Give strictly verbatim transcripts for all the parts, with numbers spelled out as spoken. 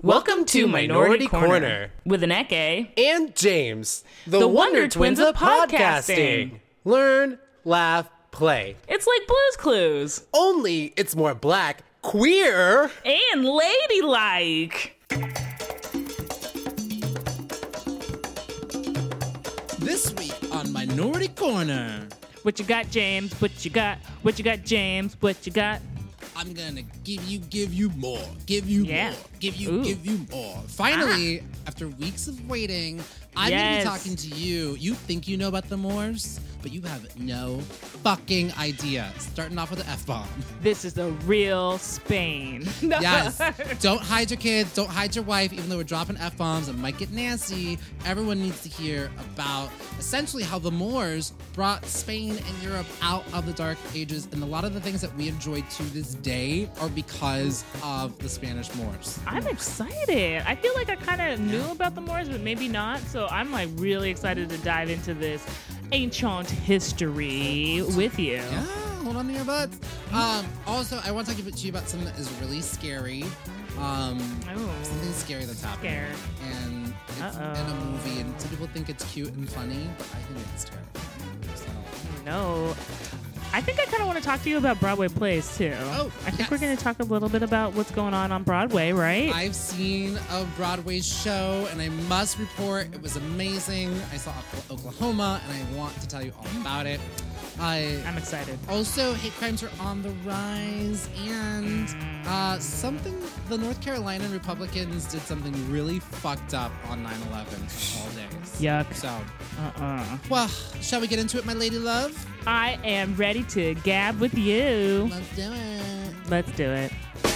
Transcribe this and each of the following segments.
Welcome to Minority Corner with an Eke and James, the, The Wonder, Wonder Twins Twins of of podcasting. podcasting. Learn, laugh, play. It's like Blue's Clues. Only it's more black, queer, And ladylike. This week on Minority Corner, What you got, James? What you got? What you got, James? What you got? I'm gonna give you, give you more, give you Yeah. more, give you, Ooh. give you more. Finally, after weeks of waiting, I'm Yes. gonna be talking to you. You think you know about the Moors, but you have no fucking idea. Starting off with the F-bomb. This is the real Spain. No. Yes. Don't hide your kids. Don't hide your wife. Even though we're dropping F-bombs and might get nasty, everyone needs to hear about essentially how the Moors brought Spain and Europe out of the Dark Ages. And a lot of the things that we enjoy to this day are because of the Spanish Moors. I'm excited. I feel like I kind of knew about the Moors, but maybe not. So I'm like really excited to dive into this ancient history with you. Yeah, hold on to your butts. Um, also, I want to talk to you about something that is really scary. Um, Oh. something scary that's happening. Scared. And it's Uh-oh. in a movie, and some people think it's cute and funny, but I think it's terrifying. So. No. I think I kind of want to talk to you about Broadway plays too. Oh, I think yes. we're going to talk a little bit about what's going on on Broadway, right? I've seen a Broadway show, and I must report it was amazing. I saw Oklahoma, and I want to tell you all about it. I I'm excited. also hate crimes are on the rise, and uh, something the North Carolina Republicans did something really fucked up on nine eleven all days. Yuck. So, Uh-uh. well, shall we get into it, my lady love? I am ready to gab with you. Let's do it. Let's do it.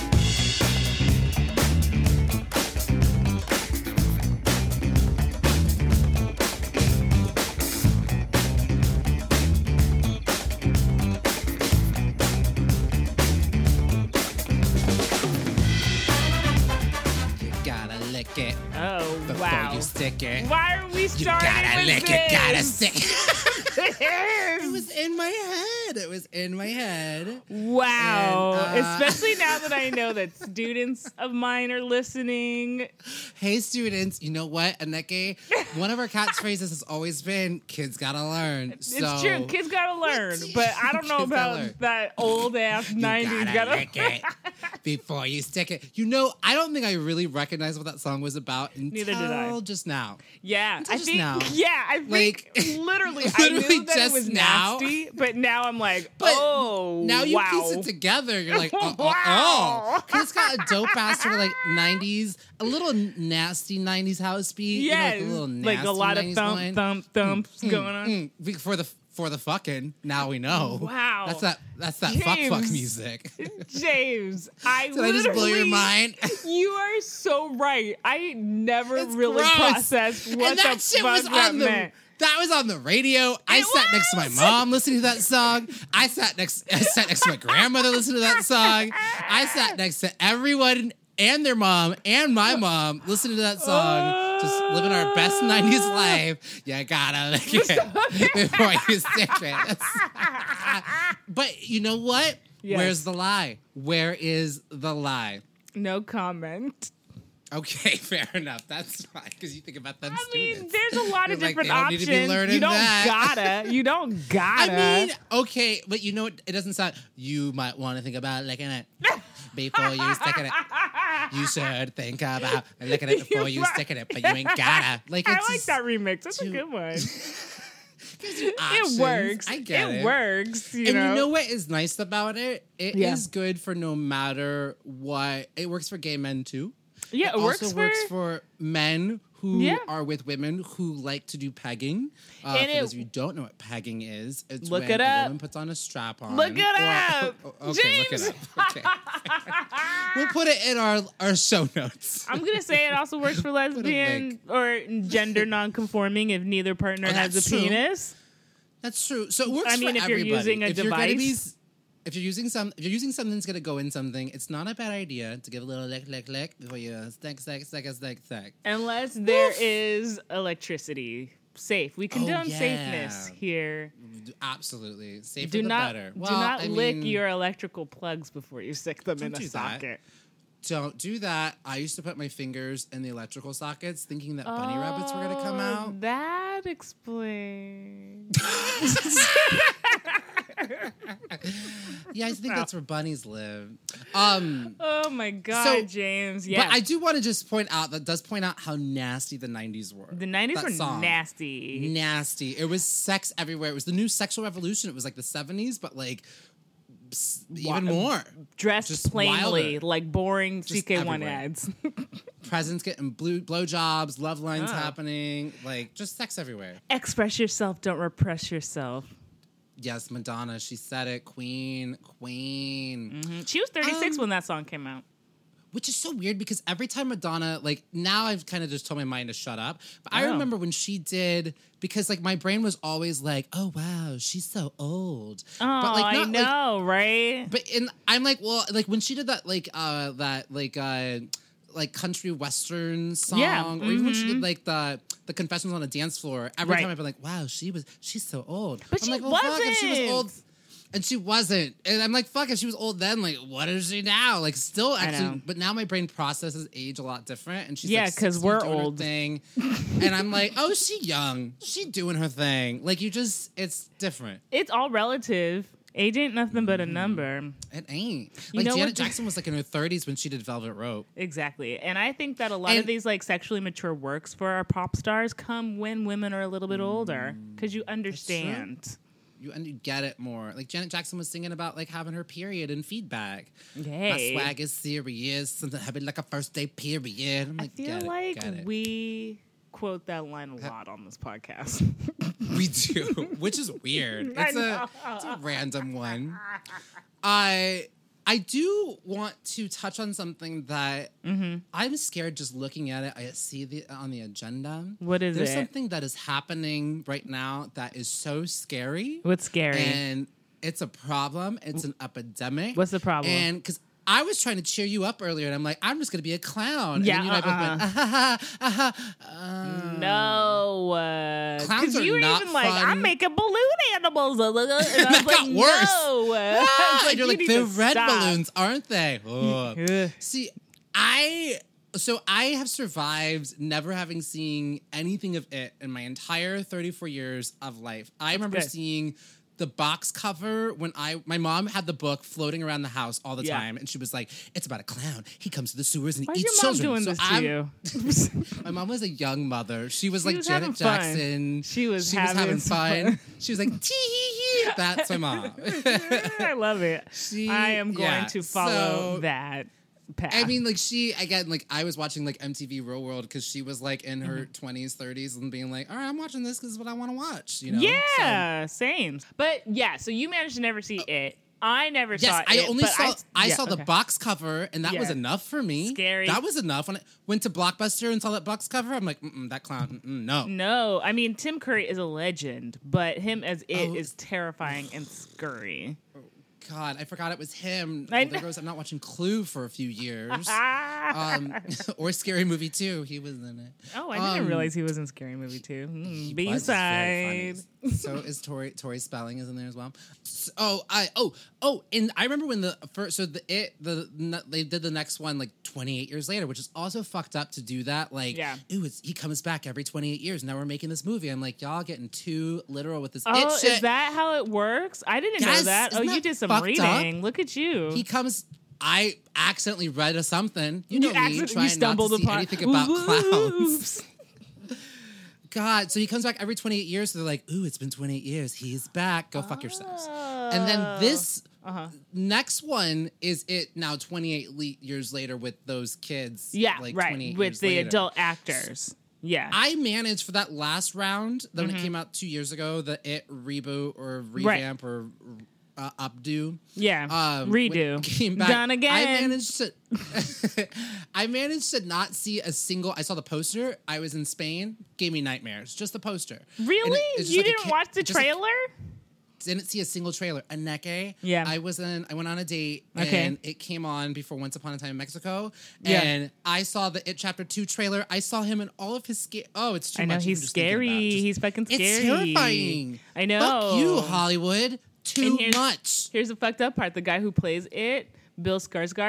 You gotta lick it Oh, before wow. you stick it. Why are we You starting gotta with lick this? it, gotta stick it. It was in my head. It was in my head. Wow. And, uh, Especially now that I know that students of mine are listening. Hey, students, you know what, Aneke? One of our catchphrases has always been, kids gotta learn. It's So, true. Kids gotta learn. But I don't know Kids gotta about learn. that old ass you nineties. gotta, lick it before you stick it. You know, I don't think I really recognized what that song was about until Neither did I. just now. Yeah, Until I just think. now. Yeah, I think Like, literally, I literally knew that it just was now. nasty, but now I'm like, But oh, now you wow. piece it together. You're like, oh, oh, Wow. oh. It's got a dope ass sort of like nineties, a little nasty nineties house beat. Yeah, you know, like a little like a nasty lot of nineties thump, line. thump, thumps going on. Mm, we- for the for the fucking. Now we know. Wow. That's that. That's that fuck fuck James. music. James, I Did I just blow your literally- mind? You are so right. I never It's really gross. processed what and that the shit fuck was that on the. meant. That was on the radio. I It sat next to my was. mom listening to that song. I sat next. I sat next to my grandmother listening to that song. I sat next to everyone and their mom and my mom listening to that song. Just living our best nineties life. You gotta lick it before you stick it. That's- but you know what? Yes. Where's the lie? Where is the lie? No comment. Okay, fair enough. That's fine because you think about them I students. mean, there's a lot of You're like, different they don't need to be options. learning You don't that. gotta. You don't gotta. I mean, okay, but you know what? It doesn't sound. You might want to think about licking it before you stick it. You should think about licking it before you You're stick it, but you ain't gotta. Like, I it's like just, that remix. That's a too- good one. options. It works. I get it. It works. You and know? you know what is nice about it? It is Yeah. good for no matter what. It works for gay men too. Yeah, it, It works also for. works for men who Yeah. are with women who like to do pegging. Uh, And for it- those of you who don't know what pegging is, it's Look when it a up. woman puts on a strap on. Look it up. okay, James. look it up. Okay. We'll put it in our, our show notes. I'm gonna say it also works for lesbian or gender non-conforming if neither partner Oh, has a that's true. penis. That's true. So it works I mean, for if you're everybody. using a if You're gonna be, device. if you're using some, if you're using something that's gonna go in something, it's not a bad idea to give a little lick, lick, lick before you stick, stick, stick, stick, stick. Unless there is electricity. Safe. We condone Oh, yeah. safeness here. Absolutely, safer Do the not better. do Well, not I lick mean, your electrical plugs before you stick them in Don't a do that. socket. Don't do that. I used to put my fingers in the electrical sockets thinking that bunny rabbits were going to come Oh, out. That explains. Yeah, I think that's where bunnies live. Um, Oh my God, So- James. Yeah. But I do want to just point out, that does point out how nasty the nineties were. the nineties That were song. nasty. Nasty. It was sex everywhere. It was the new sexual revolution. It was like the seventies, but like s- even more. Dressed Just plainly, wilder. like boring C K one everywhere. ads. Presidents getting blue blowjobs, love lines Oh. happening, like just sex everywhere. Express yourself, don't repress yourself. Yes, Madonna, she said it. Queen, queen. Mhm. She was thirty-six Um, when that song came out. Which is so weird because every time Madonna, like now I've kind of just told my mind to shut up. But I Oh. remember when she did, because like my brain was always like, oh wow, she's so old. Oh, but like I not like, know, right? but in I'm like, well, like when she did that like uh that like uh like country western song, Yeah, or even when she mhm. did like the the confessions on a dance floor, every Right. time I've been like, wow, she was she's so old. But I'm she like, well, fuck, if she was wasn't. old. And she wasn't. And I'm like, fuck, if she was old then, like, what is she now? Like, still know. actually, but now my brain processes age a lot different. And she's Yeah, like, 'cause sixty, we're doing her old. Thing. And I'm like, oh, she young. She doing her thing. Like, you just, it's different. It's all relative. Age ain't nothing but a number. It ain't. You Like, know Janet what- Jackson was like in her thirties when she did Velvet Rope. Exactly. And I think that a lot of And- these like sexually mature works for our pop stars come when women are a little bit older because you understand. You and you get it more. Like Janet Jackson was singing about like having her period and feedback. My Hey. swag is serious. Something happened like a first day period. I'm I like, feel get it, like get it. we quote that line a lot on this podcast. We do, which is weird. I It's a, it's a random one. I I do want to touch on something that Mm-hmm. I'm scared just looking at it. I see the on the agenda. What is There's it? something that is happening right now that is so scary. What's scary? And it's a problem. It's an epidemic. What's the problem? And because I was trying to cheer you up earlier, and I'm like, I'm just gonna be a clown. Yeah, And then you and I both uh-uh. went, ah, ha, ha, ah, ha, uh, No, uh, Clowns because are you were not even like, fun. I'm making balloon animals, and I was That like, got worse. no. I Ah, was and you're you like, need they're to red stop. balloons, aren't they? Ugh. Ugh. See, I so I have survived never having seen anything of it in my entire thirty-four years of life. I remember good. seeing the box cover when I my mom had the book floating around the house all the Yeah. time, and she was like, "It's about a clown. He comes to the sewers and he Why's your eats mom children." doing So this to I'm- you? My mom was a young mother. She was She like was Janet having fun. Jackson. She was she was having having some fun. fun. She was like, tee hee hee. That's my mom. I love it. She- I am going yeah, to follow so- that path. I mean, like she again, like I was watching like M T V Real World because she was like in her Mm-hmm. twenties, thirties, and being like, "All right, I'm watching this because what I want to watch." You know? yeah, same. But yeah, so you managed to never see it. I never So, saw yes, I it. only but saw I, yeah, saw the okay. box cover, and that was Yeah. enough for me. Scary. That was enough. When I went to Blockbuster and saw that box cover, I'm like, mm-mm, that clown, mm-mm, no. No, I mean Tim Curry is a legend, but him as it Oh. is terrifying and scary. God, I forgot it was him. I Well, there know. goes I'm not watching Clue for a few years. Ah. um, or Scary Movie two. He was in it. Oh, I didn't Um, realize he was in Scary Movie too. Mm, He B was very side. funny. So is Tori. Tori Spelling is in there as well. So, oh, I oh oh, and I remember when the first so the it the n- they did the next one like twenty-eight years later, which is also fucked up to do that. Like, Yeah. ooh, it's, he comes back every twenty-eight years. Now we're making this movie. I'm like, y'all getting too literal with this. Oh, it shit. is that how it works? I didn't know Yes, that. Oh, isn't you that did some fucked reading. up? Look at you. He comes. I accidentally read a something. You know You me, accident- trying you stumbled not to see upon anything about clowns. Oops. God, so he comes back every twenty-eight years. So they're like, ooh, it's been twenty-eight years. He's back. Go fuck yourselves. And then this Uh-huh. next one is it now twenty-eight le- years later with those kids. Yeah, like right. twenty-eight With years the later. adult actors. Yeah. I managed for that last round, that Mm-hmm. when it came out two years ago, the It reboot or revamp or uh, updo. yeah. Um, when Redo. it came back, Done again. I managed to. I managed to not see a single. I saw the poster. I was in Spain. Gave me nightmares. Just the poster. And Really? it- it's just You like a didn't ca- watch the just like- trailer? didn't see a single trailer. Aneke. Yeah. I was in. I went on a date, Okay. and it came on before Once Upon a Time in Mexico. Yeah. And I saw the It Chapter Two trailer. I saw him in all of his sca- Oh, it's too I know much. he's even just thinking about it. scary. Just- He's fucking scary. It's terrifying. I know. Fuck you, Hollywood. Too And here's- much. Here's the fucked up part. The guy who plays it, Bill Skarsgård,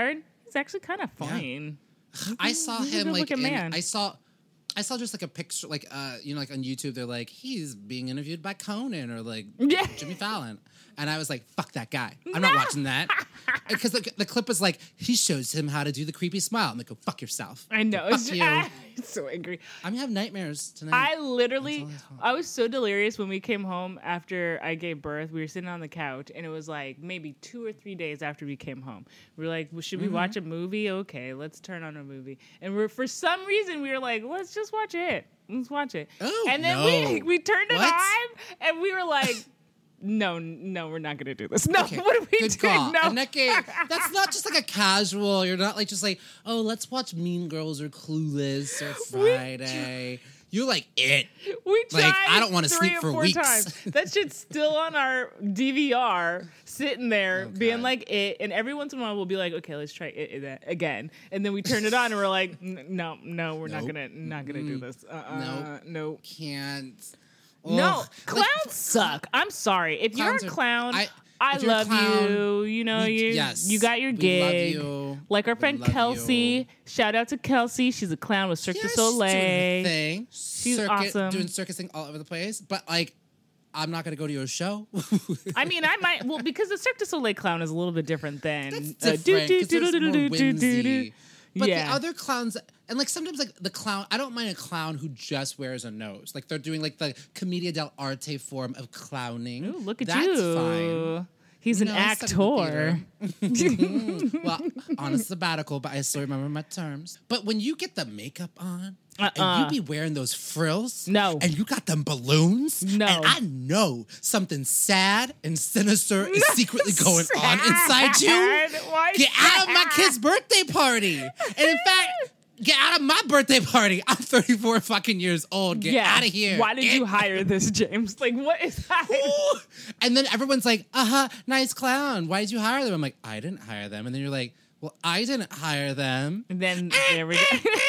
He's actually kind of fine. I saw He's a him like good-looking in, man. I saw I saw just like a picture like uh you know like on YouTube they're like he's being interviewed by Conan or like Yeah. Jimmy Fallon. And I was like, fuck that guy. I'm not watching that. Because the, the clip was like, he shows him how to do the creepy smile. I'm like, go fuck yourself. I know. Fuck It's, you. I'm so angry. I'm gonna have nightmares tonight. I literally, That's all I was so delirious when we came home after I gave birth. We were sitting on the couch, and it was like maybe two or three days after we came home. We were like, well, should we Mm-hmm. watch a movie? Okay, let's turn on a movie. And we're for some reason we were like, let's just watch it. Let's watch it. Oh, and then no. we we turned it What? on, and we were like. No, no, we're not gonna do this. No, Okay, what are we good doing? call. No, And that game, that's not just like a casual. You're not like just like, oh, let's watch Mean Girls or Clueless or Friday. You're like it. we tried. Like, I don't wanna three sleep or for four weeks. Times. That shit's still on our D V R, sitting there, Okay. being like it. And every once in a while, we'll be like, okay, let's try it, it again. And then we turn it on, and we're like, "N- no, no, we're not Nope. gonna, not gonna do this. Uh-uh, Nope. no. Can't. No, Ugh. clowns Like, suck. I'm sorry. If Clowns you're a are- clown, I- I, if you're a love clown, you. You know, we- you yes, you got your we gig. love you. Like our We friend love Kelsey. you. Shout out to Kelsey. She's a clown with Cirque Yeah, du she's doing her Soleil. thing. She's Circuit, awesome. Doing circusing all over the place. But like, I'm not gonna go to your show. I mean, I might well because the Cirque du Soleil clown is a little bit different than That's uh, different. 'cause there's more do-do-do-do-do-do-do. whimsy. But Yeah. the other clowns, and like sometimes like the clown, I don't mind a clown who just wears a nose. Like they're doing like the commedia dell'arte form of clowning. Ooh, look at That's you. fine. He's You an know, I studied the actor. theater. Well, on a sabbatical, but I still remember my terms. But when you get the makeup on Uh-uh. and you be wearing those frills, No. and you got them balloons, No. and I know something sad and sinister is secretly going on inside you. Sad? Why Get out of my sad? kid's birthday party. And in fact, get out of my birthday party. I'm thirty-four fucking years old. Get Yeah. out of here. Why did Get- you hire this, James? Like, what is that? Ooh. And then everyone's like, uh-huh, nice clown. Why did you hire them? I'm like, I didn't hire them. And then you're like, well, I didn't hire them. And then there we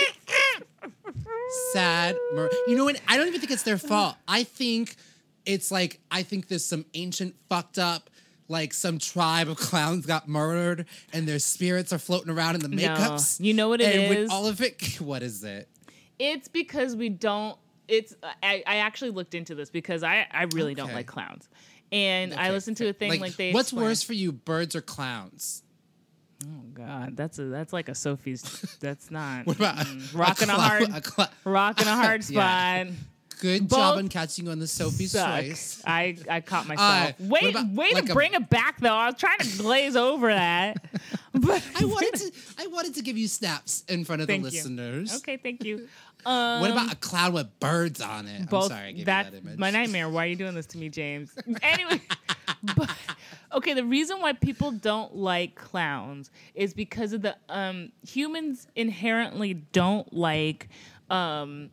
go. Sad. Mur- you know what? I don't even think it's their fault. I think it's like, I think there's some ancient fucked up, like some tribe of clowns got murdered and their spirits are floating around in the No. makeups. You know what it and when is? all of it, what is it? It's because we don't. It's. I, I actually looked into this because I, I really don't Okay. like clowns, and I Okay, listened to a thing like, they. What's explain- worse for you, birds or clowns? Oh God, that's a that's like a Sophie's. That's not What about mm, rocking a, clou- hard a clou- rocking a hard Yeah. spot. Good Both job on catching on the Sophie's Suck. Choice. I I caught myself. Uh, wait, what about, way like to a- bring it back though. I was trying to glaze over that, but I wanted to. I wanted to give you snaps in front of Thank the you. listeners. Okay, thank you. Um, What about a cloud with birds on it? both I'm sorry, I gave that's you that image. my nightmare. Why are you doing this to me, James? Anyway, but okay, the reason why people don't like clowns is because of the um humans inherently don't like um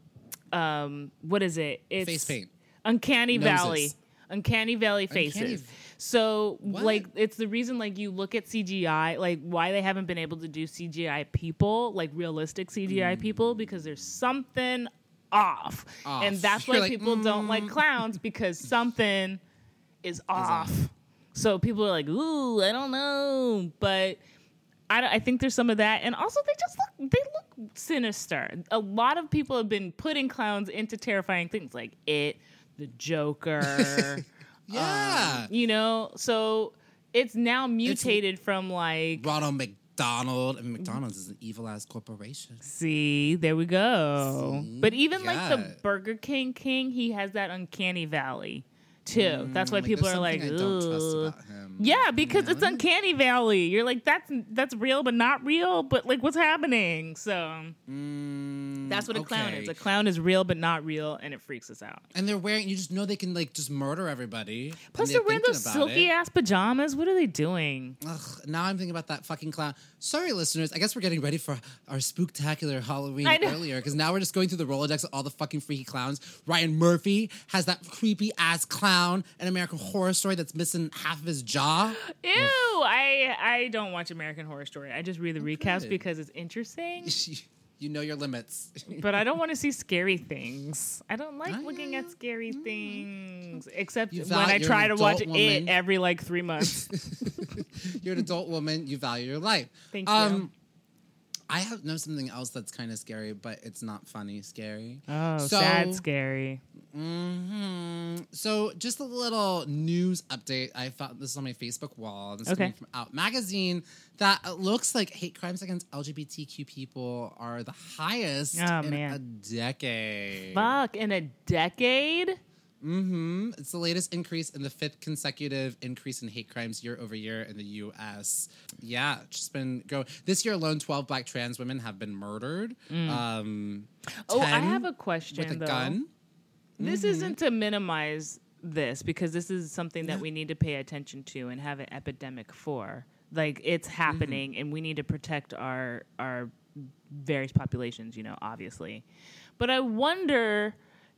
um what is it? It's Face paint. Uncanny Noses. Valley. Uncanny Valley faces. Uncanny- So What? like it's the reason like you look at C G I, like why they haven't been able to do C G I people, like realistic C G I people, because there's something off. Off. And that's why You're like, people don't like mm. clowns because something is off. off. So people are like, ooh, I don't know. But I, don't- I think there's some of that. And also they just look, they look sinister. A lot of people have been putting clowns into terrifying things like It, the Joker. Yeah. Um, you know, so it's now mutated from like, Ronald McDonald. And McDonald's is an evil ass corporation. see, there we go. See? But even like Yeah. the Burger King King, he has that uncanny valley too. That's why Like, people there's are like, something I don't trust "Ugh." about him. Yeah, because it's uncanny valley. You're like, that's that's real, but not real. But like, what's happening? So Mm, that's what a clown okay. is. A clown is real, but not real, and it freaks us out. And they're wearing. You just know they can like just murder everybody. Plus, and they're wearing thinking those about silky it. ass pajamas. What are they doing? Ugh, now I'm thinking about that fucking clown. Sorry, listeners. I guess we're getting ready for our spooktacular Halloween I know. earlier because now we're just going through the Rolodex of all the fucking freaky clowns. Ryan Murphy has that creepy ass clown in American Horror Story that's missing half of his jaw. Ew! I I don't watch American Horror Story. I just read the recaps good. because it's interesting. You know your limits. But I don't want to see scary things. I don't like I looking know. at scary things, except You when val- I you're try an to watch adult it woman. every like three months. You're an adult woman. You value your life. Thank um, you. I have know something else that's kind of scary, but it's not funny scary. Oh, So- sad, scary. hmm So, just a little news update. I found this on my Facebook wall. This is Okay. coming from Out Magazine. That it looks like hate crimes against L G B T Q people are the highest Oh, in man. a decade. Fuck, in a decade? Mm-hmm. It's the latest increase in the fifth consecutive increase in hate crimes year over year in the U S. Yeah, it's just been going. This year alone, twelve black trans women have been murdered. Um, Oh, I ten have a question, with a though. gun. This isn't to minimize this because this is something that we need to pay attention to and have an epidemic for. Like, it's happening, and we need to protect our our various populations, you know, obviously. But I wonder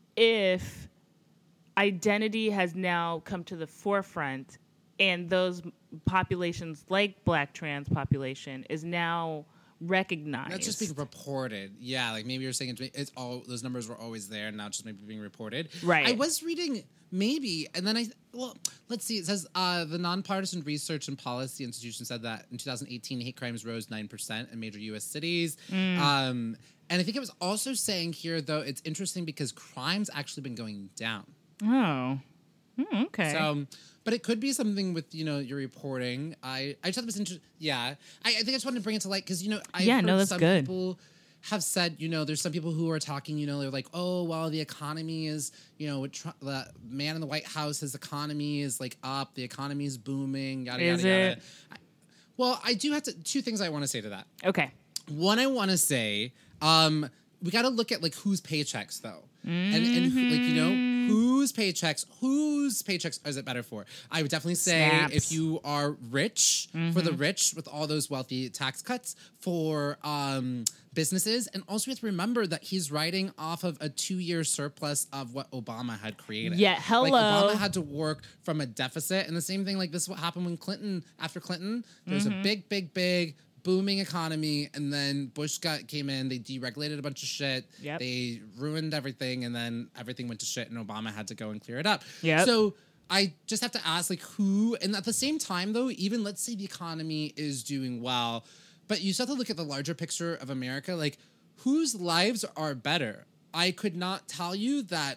if identity has now come to the forefront, and those populations, like Black trans population, is now recognized. That's just being reported. Yeah, like maybe you're saying it's, it's all those numbers were always there, and now it's just maybe being reported. Right. I was reading maybe, and then I well, let's see. It says uh, the Nonpartisan Research and Policy Institution said that in two thousand eighteen, hate crimes rose nine percent in major U S cities. Um, and I think it was also saying here, though, it's interesting because crime's actually been going down. Oh. Hmm, okay. So, but it could be something with, you know, your reporting. I, I just thought it was interesting. Yeah. I, I think I just wanted to bring it to light because, you know, I've Yeah, heard no, that's some good. people have said, you know, there's some people who are talking, you know, they're like, oh, well, the economy is, you know, with Tr- the man in the White House, his economy is like up, the economy is booming, yada, Is yada, it? yada. I, well, I do have to, two things I want to say to that. okay. One, I want to say, um, we got to look at like whose paychecks though, and and who- like you know whose paychecks, whose paychecks is it better for? I would definitely say Snaps. if you are rich, for the rich with all those wealthy tax cuts for um, businesses, and also we have to remember that he's riding off of a two-year surplus of what Obama had created. Yeah, Like hello. Obama had to work from a deficit, and the same thing like this is what happened when Clinton after Clinton. There's Mm-hmm. a big, big, big. booming economy, and then Bush got came in. They deregulated a bunch of shit. Yep. They ruined everything, and then everything went to shit, and Obama had to go and clear it up. Yep. So I just have to ask, like, who? And at the same time, though, even let's say the economy is doing well, but you still have to look at the larger picture of America. Like, whose lives are better? I could not tell you that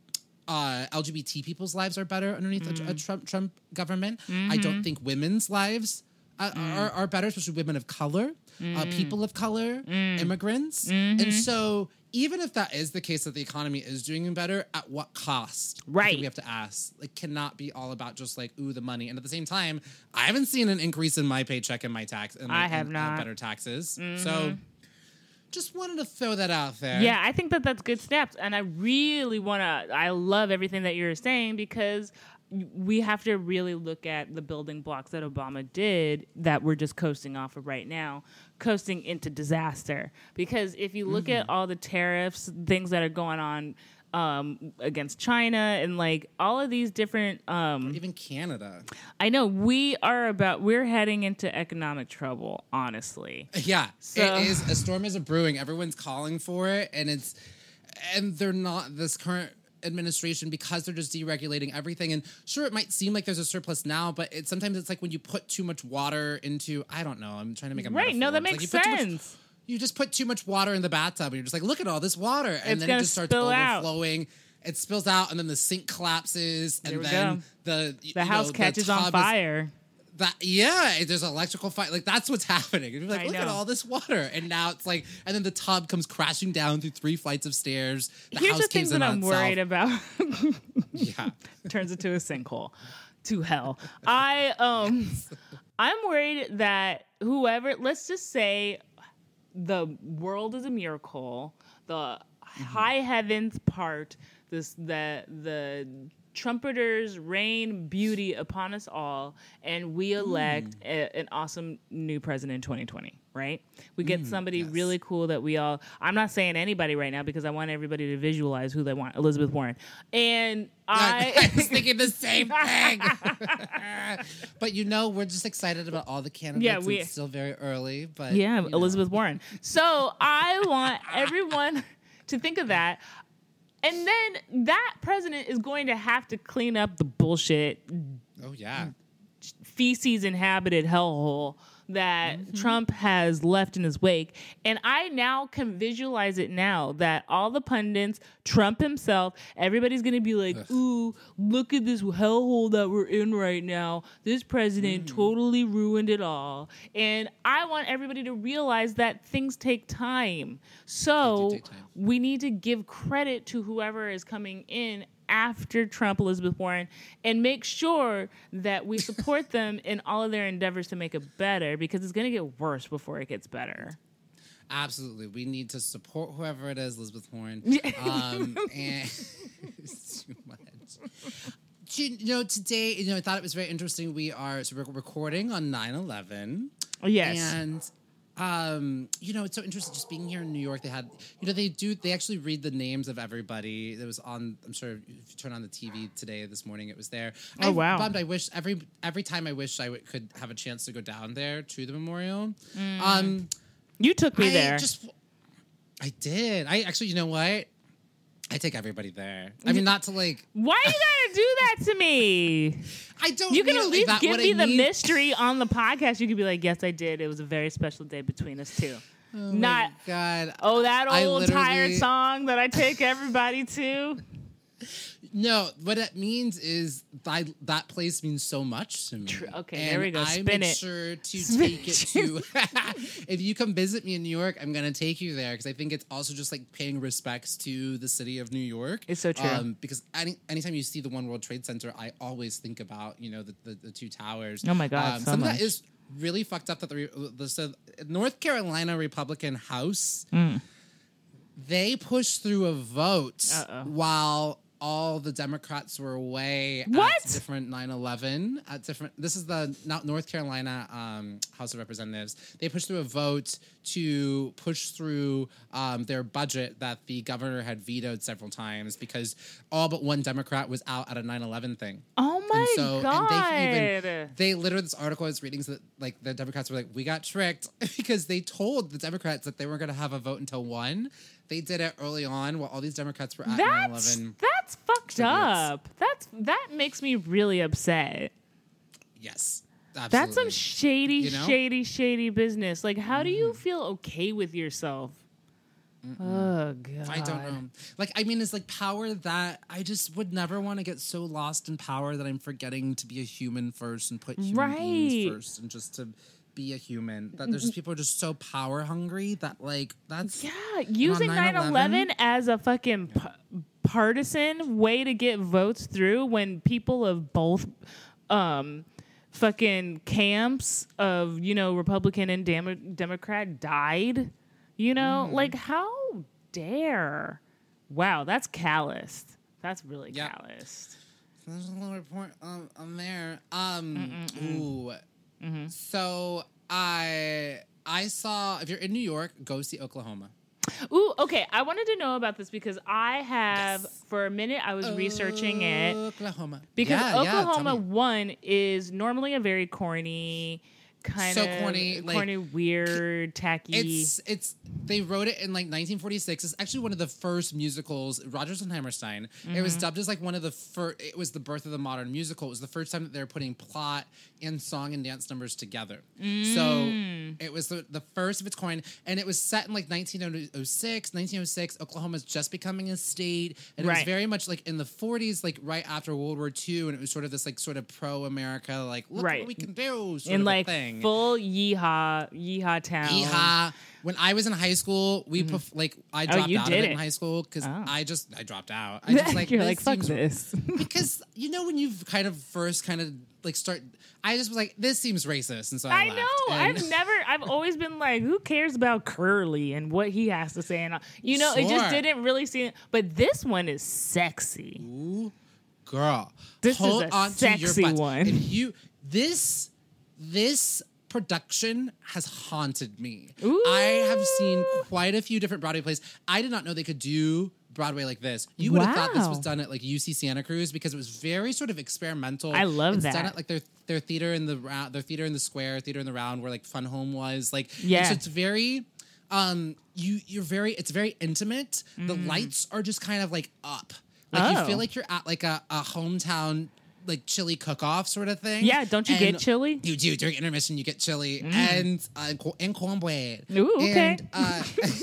uh, L G B T people's lives are better underneath a, a Trump Trump government. I don't think women's lives uh, are, are better, especially women of color, uh, people of color, immigrants. And so, even if that is the case, that the economy is doing better, at what cost? I think Right. we have to ask. It cannot be all about just like, ooh, the money. And at the same time, I haven't seen an increase in my paycheck and my tax. And, like, I have and, uh, not. better taxes. So, just wanted to throw that out there. Yeah, I think that that's good snaps, and I really want to. I love everything that you're saying because we have to really look at the building blocks that Obama did that we're just coasting off of right now, coasting into disaster. Because if you look at all the tariffs, things that are going on um, against China, and like all of these different. Um, Even Canada. I know we are about. We're heading into economic trouble, honestly. Yeah, So- it is. A storm is a brewing. Everyone's calling for it, and it's, and they're not this current administration because they're just deregulating everything. And sure, it might seem like there's a surplus now, but it sometimes it's like when you put too much water into. I don't know. I'm trying to make a Right? No, metaphor. that It's like makes you put too much- sense. you just put too much water in the bathtub, and you're just like, look at all this water, and It's then gonna it just starts spill out. overflowing. It spills out, and then the sink collapses, There and we then go. the The house catches on fire. That yeah, there's electrical fire. Like that's what's happening. And you're like, I look at know. all this water, and now it's like, and then the tub comes crashing down through three flights of stairs. The Here's house the things caves in that on I'm itself. worried about. Yeah, Turns into a sinkhole to hell. I um I'm worried that whoever, let's just say the world is a miracle, the high heavens part, this the the trumpeters rain beauty upon us all, and we elect a, an awesome new president in twenty twenty, right? We get somebody yes. really cool that we all, I'm not saying anybody right now because I want everybody to visualize who they want, Elizabeth Warren. And I, I, was thinking the same thing. But you know, we're just excited about all the candidates. Yeah, we- It's still very early, but yeah, you know. Elizabeth Warren. So I want everyone to think of that. And then that president is going to have to clean up the bullshit, Oh yeah. feces inhabited hellhole that Mm-hmm. Trump has left in his wake. And I now can visualize it now that all the pundits, Trump himself, everybody's going to be like, Ugh. ooh, look at this hellhole that we're in right now. This president Mm. totally ruined it all. And I want everybody to realize that things take time. So take time. we need to give credit to whoever is coming in after Trump, Elizabeth Warren, and make sure that we support them in all of their endeavors to make it better, because it's going to get worse before it gets better. Absolutely. We need to support whoever it is, Elizabeth Warren. Um, and it's too much. You know, today, you know, I thought it was very interesting. We are so we're recording on nine eleven. Yes. And um, you know, it's so interesting just being here in New York. They had, you know, they do, they actually read the names of everybody that was on, I'm sure if you turn on the T V today, this morning, it was there. Oh, I'm wow. bummed. I wish every, every time I wish I would, could have a chance to go down there to the memorial. Mm. Um, You took me I there. just, I did. I actually, you know what? I take everybody there. I mean, not to like, Why you gotta do that to me? I don't You can mean at it least like that. give What me I the mean- mystery on the podcast. You could be like, yes, I did. It was a very special day between us two. Oh Not, my God. oh, that I old tired literally- song that I take everybody to. No, what it means is that, that place means so much to me. True. Okay, and there we go. I Spin make it. sure to Spin take it. it to. If you come visit me in New York, I'm gonna take you there because I think it's also just like paying respects to the city of New York. It's so true. Um, because any anytime you see the One World Trade Center, I always think about you know the the, the two towers. Oh my God, Um, so something much. that is really fucked up that the, the so North Carolina Republican House. Mm. They pushed through a vote Uh-oh. while all the Democrats were away What? at different nine eleven at different this is the not North Carolina um, House of Representatives. They pushed through a vote to push through um, their budget that the governor had vetoed several times because all but one Democrat was out at a nine eleven thing. Oh my And so, God. and they even, they literally, this article I was reading, so that like the Democrats were like, we got tricked because they told the Democrats that they weren't going to have a vote until one. They did it early on while all these Democrats were at nine That's, eleven. that's fucked tributes. up. That's That makes me really upset. Yes. That's some Absolutely. shady, You know? shady, shady business. Like, how do you feel okay with yourself? Oh, God. I don't know. Like, I mean, it's like power that I just would never want to get so lost in power that I'm forgetting to be a human first and put human Right. beings first and just to be a human. That there's just people who are just so power hungry that like that's Yeah, using on nine nine eleven eleven as a fucking p- partisan way to get votes through when people of both um, fucking camps of, you know, Republican and Dem- Democrat died. You know, Mm-hmm. like, how dare? Wow, that's calloused. That's really Yeah. calloused. There's a little report on, on there. Um, ooh. So I I saw if you're in New York, go see Oklahoma. Ooh, okay. I wanted to know about this because I have, Yes. for a minute, I was researching it. Oklahoma. Because Yeah, yeah, tell Oklahoma, me. one, is normally a very corny, kind So of corny, like, corny, weird, tacky. It's it's they wrote it in like nineteen forty-six. It's actually one of the first musicals. Rodgers and Hammerstein. It Mm-hmm. was dubbed as like one of the first. It was the birth of the modern musical. It was the first time that they were putting plot and song and dance numbers together. Mm. So it was the, the first of its kind, and it was set in like nineteen oh six. nineteen oh six, Oklahoma's just becoming a state, and it was Right. very much like in the forties, like right after World War Two, and it was sort of this like sort of pro-America, like look Right. what we can do, sort in of like a thing. full yeehaw, yeehaw town. Yeehaw. When I was in high school, we pref- like I Oh, dropped you out did of it, it. in high school because Oh. I just I dropped out. I just like You're this like, fuck seems- this. because you know when you've kind of first kind of like start. I just was like, this seems racist, and so I, I left. know. And- I've never. I've always been like, who cares about Curly and what he has to say? And all- you know, it just Sure. didn't really seem. But this one is sexy. Ooh, girl, This is hold a on to your sexy butts. one. If you this this production has haunted me. I have seen quite a few different Broadway plays. I did not know they could do Broadway like this. You would have thought this was Wow. done at like U C Santa Cruz because it was very sort of experimental. I love it's that. done at like their their theater in the round, their theater in the square, theater in the round, where like Fun Home was. Like, Yeah. it's, it's very. Um, you you're very. It's very intimate. The lights are just kind of like up. Like you Oh. feel like you're at like a, a hometown like chili cook-off sort of thing. Yeah, don't you And get chili? You do. During intermission, you get chili and uh, co- and cornbread. Ooh, okay. And, uh,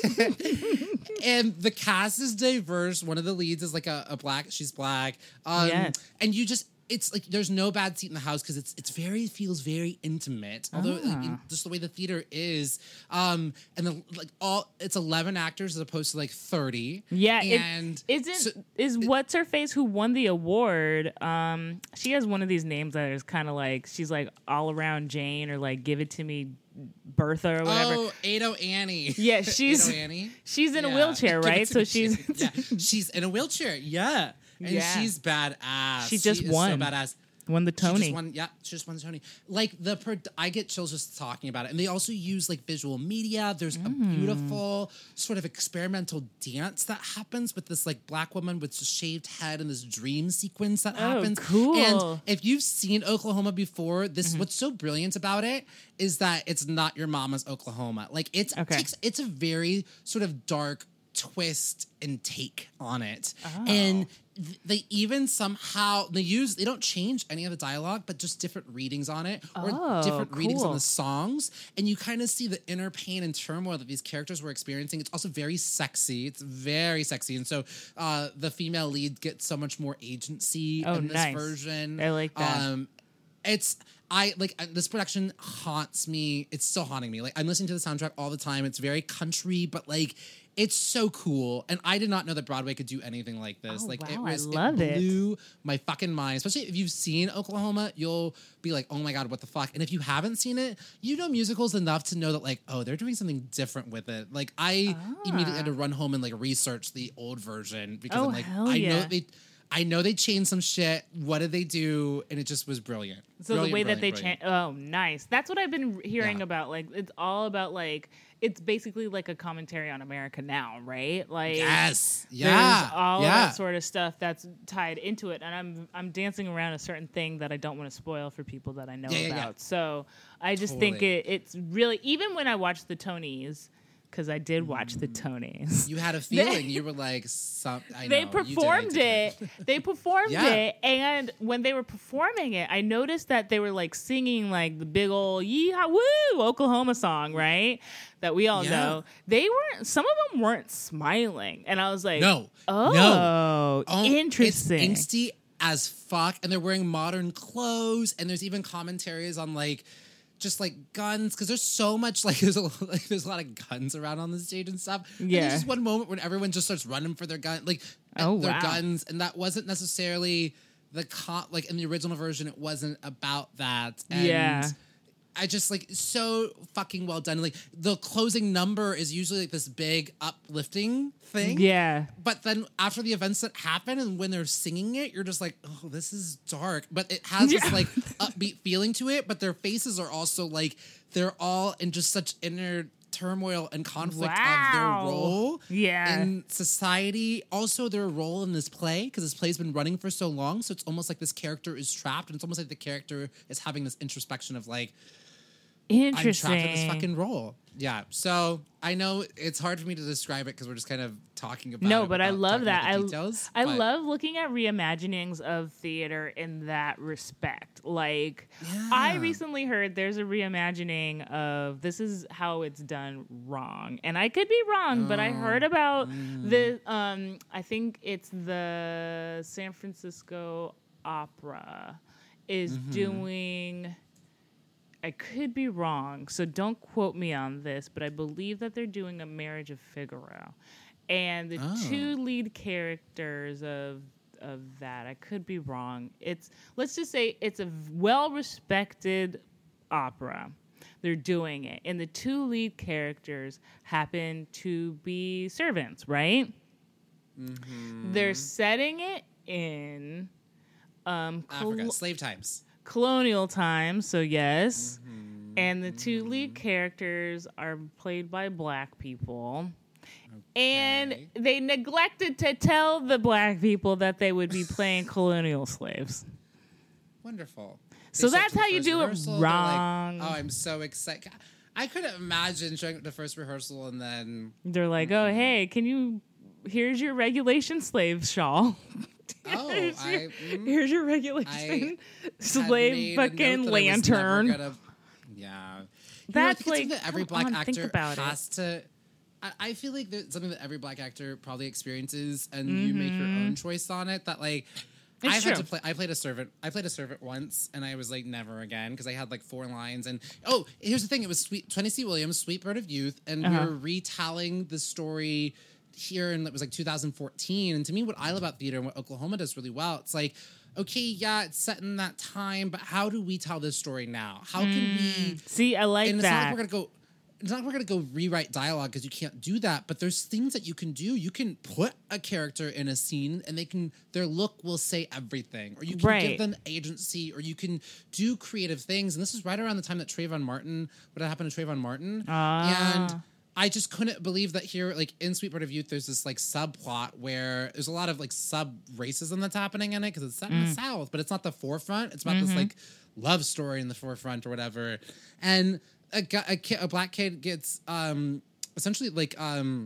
and the cast is diverse. One of the leads is like a, a black. She's black. Um, Yes. And you just. It's like there's no bad seat in the house because it's it's very feels very intimate. Although Ah. like, in- just the way the theater is, um, and the like all it's eleven actors as opposed to like thirty. Yeah, and it, isn't so- is what's her face who won the award? Um, she has one of these names that is kind of like she's like all around Jane or like Give It to Me, Bertha or whatever. Oh, Ado Annie. Yeah, she's Ado Annie. she's in a Yeah. wheelchair, Give it right? to So me, she's Jane. yeah, she's in a wheelchair. Yeah, and Yeah. she's badass. She just is won. So badass. won the She Tony. just won, yeah, she just won the Tony. Like the, pro- I get chills just talking about it. And they also use like visual media. There's Mm. a beautiful sort of experimental dance that happens with this like black woman with a shaved head and this dream sequence that Oh, happens. cool. And if you've seen Oklahoma before, this Mm-hmm. what's so brilliant about it is that it's not your mama's Oklahoma. Like it's Okay. takes, it's a very sort of dark twist and take on it. Oh. And th- they even somehow they use they don't change any of the dialogue, but just different readings on it or Oh, different readings on cool. the songs, and you kind of see the inner pain and turmoil that these characters were experiencing. It's also very sexy. It's very sexy, and so uh, the female lead gets so much more agency Oh, in this nice. version. I like that. Um, it's I like uh, this production haunts me. It's still haunting me. Like I'm listening to the soundtrack all the time. It's very country, but like it's so cool. And I did not know that Broadway could do anything like this. Oh, like it wow, I was love it. it blew my fucking mind. Especially if you've seen Oklahoma, you'll be like, oh my God, what the fuck? And if you haven't seen it, you know musicals enough to know that like, oh, they're doing something different with it. Like I immediately had to run home and like research the old version because Oh, I'm like, hell I know yeah. they I know they changed some shit. What did they do? And it just was brilliant. So Brilliant, the way that they brilliant, change, oh, nice. That's what I've been hearing Yeah. about. Like, it's all about like, it's basically like a commentary on America now, right? Like, Yes. there's Yeah. all yeah. of that sort of stuff that's tied into it, and I'm I'm dancing around a certain thing that I don't want to spoil for people that I know Yeah, yeah, about. yeah. So I just think Totally. it, it's really, even when I watch the Tonys, because I did watch the Tonys. You had a feeling. you were like, some, I They know, you did, I performed did. it. They performed Yeah. it, and when they were performing it, I noticed that they were like singing like the big old "Yeehaw Woo" Oklahoma song, right? That we all Yeah. know. They weren't. Some of them weren't smiling, and I was like, No. oh, No. Oh, interesting." It's angsty as fuck, and they're wearing modern clothes, and there's even commentaries on like just like guns because there's so much like there's a like there's a lot of guns around on the stage and stuff. And Yeah. there's just one moment when everyone just starts running for their gun, like Oh, their wow. guns, and that wasn't necessarily the con like in the original version. It wasn't about that. And Yeah. I just like so fucking well done. Like the closing number is usually like this big uplifting thing. Yeah. But then after the events that happen and when they're singing it, you're just like, oh, this is dark. But it has Yeah. this like upbeat feeling to it. But their faces are also like they're all in just such inner turmoil and conflict Wow. of their role Yeah. in society. Also their role in this play, because this play's been running for so long. So it's almost like this character is trapped, and it's almost like the character is having this introspection of like, I'm trapped in this Interesting. fucking role. Yeah. So I know it's hard for me to describe it because we're just kind of talking about No, it but I without love talking that. about I the details, I but- love looking at reimaginings of theater in that respect. Like I Yeah. recently heard there's a reimagining of this is how it's done wrong. And I could be wrong, but I Oh. heard about Mm. the um I think it's the San Francisco Opera is Mm-hmm. doing I could be wrong, so don't quote me on this, but I believe that they're doing a Marriage of Figaro. And the Oh. two lead characters of of that, I could be wrong. It's let's just say it's a well-respected opera. They're doing it. And the two lead characters happen to be servants, right? Mm-hmm. They're setting it in um, Africa, col- slave times. colonial times, so yes. Mm-hmm. And the two lead characters are played by black people. And Okay. they neglected to tell the black people that they would be playing colonial slaves. Wonderful. So They showed up that's to the how you first do it rehearsal, they're like, wrong. oh, I'm so excited. I couldn't imagine showing up to the first rehearsal and then They're like, oh, hey, can you, here's your regulation slave shawl. Oh, here's, I, your, mm, here's your regulation. had Slave made a note fucking that I was never lantern. gonna- yeah. You That's know, I think it's like, something that every come black on, actor think about it. has to. I, I feel like there's something that every black actor probably experiences, and you make your own choice on it. That like. Mm-hmm. It's I've had true. to play. I played a servant. I played a servant once, and I was like, never again, because I had like four lines. And oh, here's the thing: it was Sweet Tennessee Williams, "Sweet Bird of Youth," and Uh-huh. we were retelling the story here, and it was like two thousand fourteen. And to me, what I love about theater and what Oklahoma does really well, it's like, okay, yeah, it's set in that time, but how do we tell this story now? How can we? See, I like And it's not that. like we're gonna go. It's not like we're gonna go rewrite dialogue because you can't do that. But there's things that you can do. You can put a character in a scene, and they can their look will say everything, or you can Right. give them agency, or you can do creative things. And this is right around the time that Trayvon Martin, what happened to Trayvon Martin, Ah. and I just couldn't believe that here, like in Sweet Bird of Youth, there's this like subplot where there's a lot of like sub racism that's happening in it because it's set in Mm. the South, but it's not the forefront. It's about Mm-hmm. this like love story in the forefront or whatever. And a, gu- a, kid, a black kid gets um, essentially like um,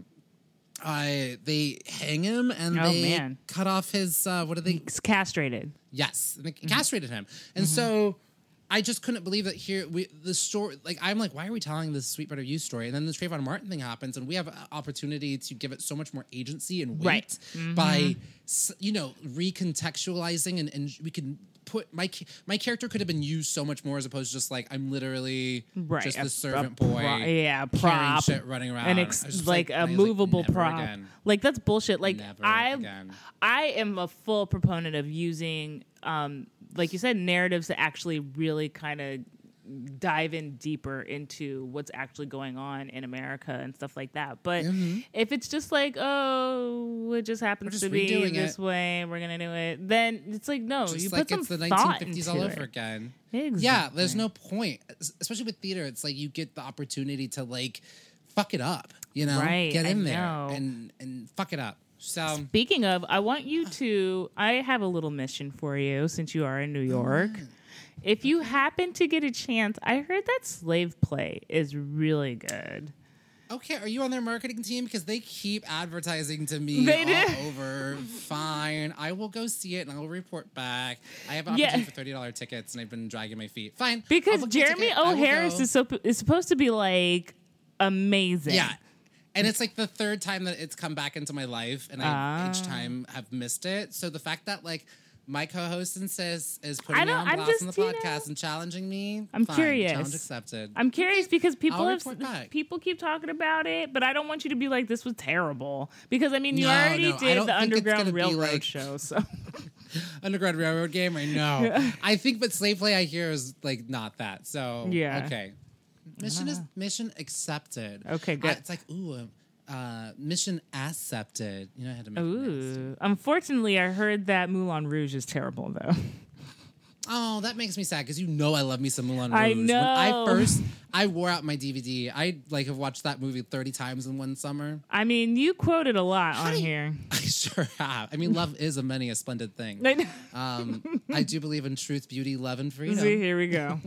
I they hang him and Oh, they man. cut off his uh, what are they? It's castrated. Yes, and they Mm-hmm. castrated him, and so I just couldn't believe that here we the story. Like I'm like, why are we telling this Sweet Bird of Youth story? And then the Trayvon Martin thing happens, and we have an opportunity to give it so much more agency and weight Right. Mm-hmm. by s- you know recontextualizing, and, and we can put my ca- my character could have been used so much more as opposed to just like I'm literally Right. just a- the servant a boy, pro- yeah, carrying prop. shit running around, An I ex- was just like, I a was movable never prop. again. Like that's bullshit. Like Never I, again. I am a full proponent of using, um, like you said, narratives that actually really kind of dive in deeper into what's actually going on in America and stuff like that. But if it's just like, oh, it just happens just to be redoing this it. way, we're gonna do it, then it's like, no, Just you like put some it's the thought nineteen fifties all into over it. again. Exactly. Yeah, there's no point, es- especially with theater. It's like you get the opportunity to like fuck it up, you know, Right, get in I there know. and and fuck it up. So Speaking of, I want you to. I have a little mission for you since you are in New York. If you happen to get a chance, I heard that Slave Play is really good. okay, are you on their marketing team? Because they keep advertising to me They all do. over. Fine, I will go see it and I will report back. I have an Yeah. opportunity for thirty dollar tickets and I've been dragging my feet. Fine, I'll Because book my Jeremy ticket. I O. will Harris go. is so is supposed to be like amazing. Yeah. And it's like the third time that it's come back into my life, and I each Ah. time have missed it. So the fact that like my co-host and sis is putting I me know, on I'm blast on the just, you know, podcast and challenging me, I'm fine, curious. Challenge accepted. I'm curious because people I'll have report back. people keep talking about it, but I don't want you to be like this was terrible because I mean you No, already no, I did don't the think it's Underground gonna be Railroad like- show, so Underground Railroad game, I know. I think, but Slave Play I hear is like not that. So Yeah. okay. Mission is mission accepted. Okay, good. Uh, it's like ooh, uh, mission accepted. You know, I had to make it nasty. ooh. Unfortunately, I heard that Moulin Rouge is terrible though. Oh, that makes me sad because you know I love me some Moulin Rouge. I When I know. first, I wore out my D V D. I like have watched that movie thirty times in one summer. I mean, you quoted a lot on do you- here. I sure have. I mean, love is a many a splendid thing. I know. Um, I do believe in truth, beauty, love, and freedom. See, here we go.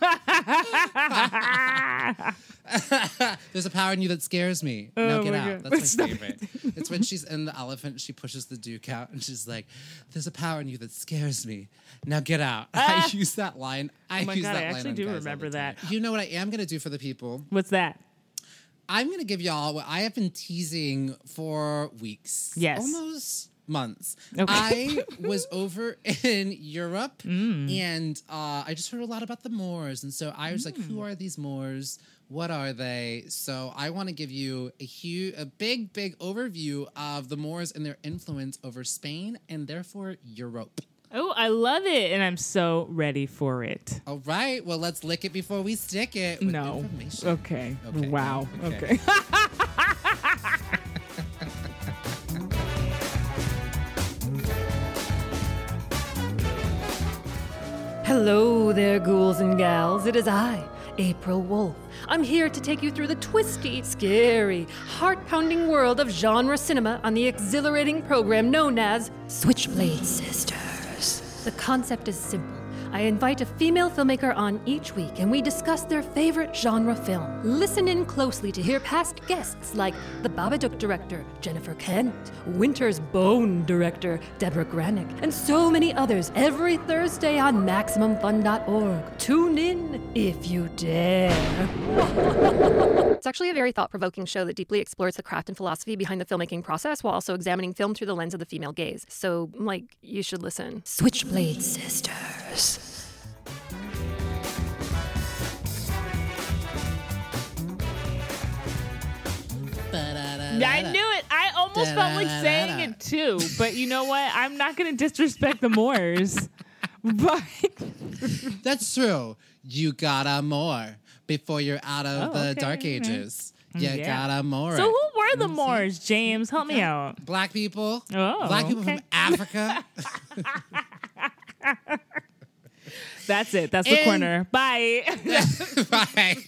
There's a power in you that scares me. now Oh get my out. God. That's my Stop favorite. It's when she's in the elephant, she pushes the Duke out, and she's like, "There's a power in you that scares me. Now get out." I use that line. I Oh my use God, that I line actually on do guys all remember the time. that. You know what I am going to do for the people? What's that? I'm going to give y'all what I have been teasing for weeks. Yes. Almost months. Okay. I was over in Europe Mm. and uh, I just heard a lot about the Moors. And so I was like, Mm. who are these Moors? What are they? So I want to give you a huge, a big, big overview of the Moors and their influence over Spain and therefore Europe. Oh, I love it, and I'm so ready for it. All right. Well, let's lick it before we stick it with No. information. Okay. Okay. Wow. Okay. Okay. Hello there, ghouls and gals. It is I, April Wolf. I'm here to take you through the twisty, scary, heart-pounding world of genre cinema on the exhilarating program known as Switchblade Sisters. The concept is simple. I invite a female filmmaker on each week and we discuss their favorite genre film. Listen in closely to hear past guests like the Babadook director, Jennifer Kent, Winter's Bone director, Deborah Granick, and so many others every Thursday on Maximum Fun dot org. Tune in if you dare. It's actually a very thought-provoking show that deeply explores the craft and philosophy behind the filmmaking process while also examining film through the lens of the female gaze. So, like, you should listen. Switchblade Sisters. I knew it. I almost felt like saying it too. But you know what? I'm not going to disrespect the Moors. But That's true. You gotta more before you're out of Oh, the okay, dark okay. ages. You Yeah. gotta more. so it. who were the Moors, James? Help me out. Black people. Oh, Black people okay. from Africa. That's it. That's the And- corner. Bye. Right.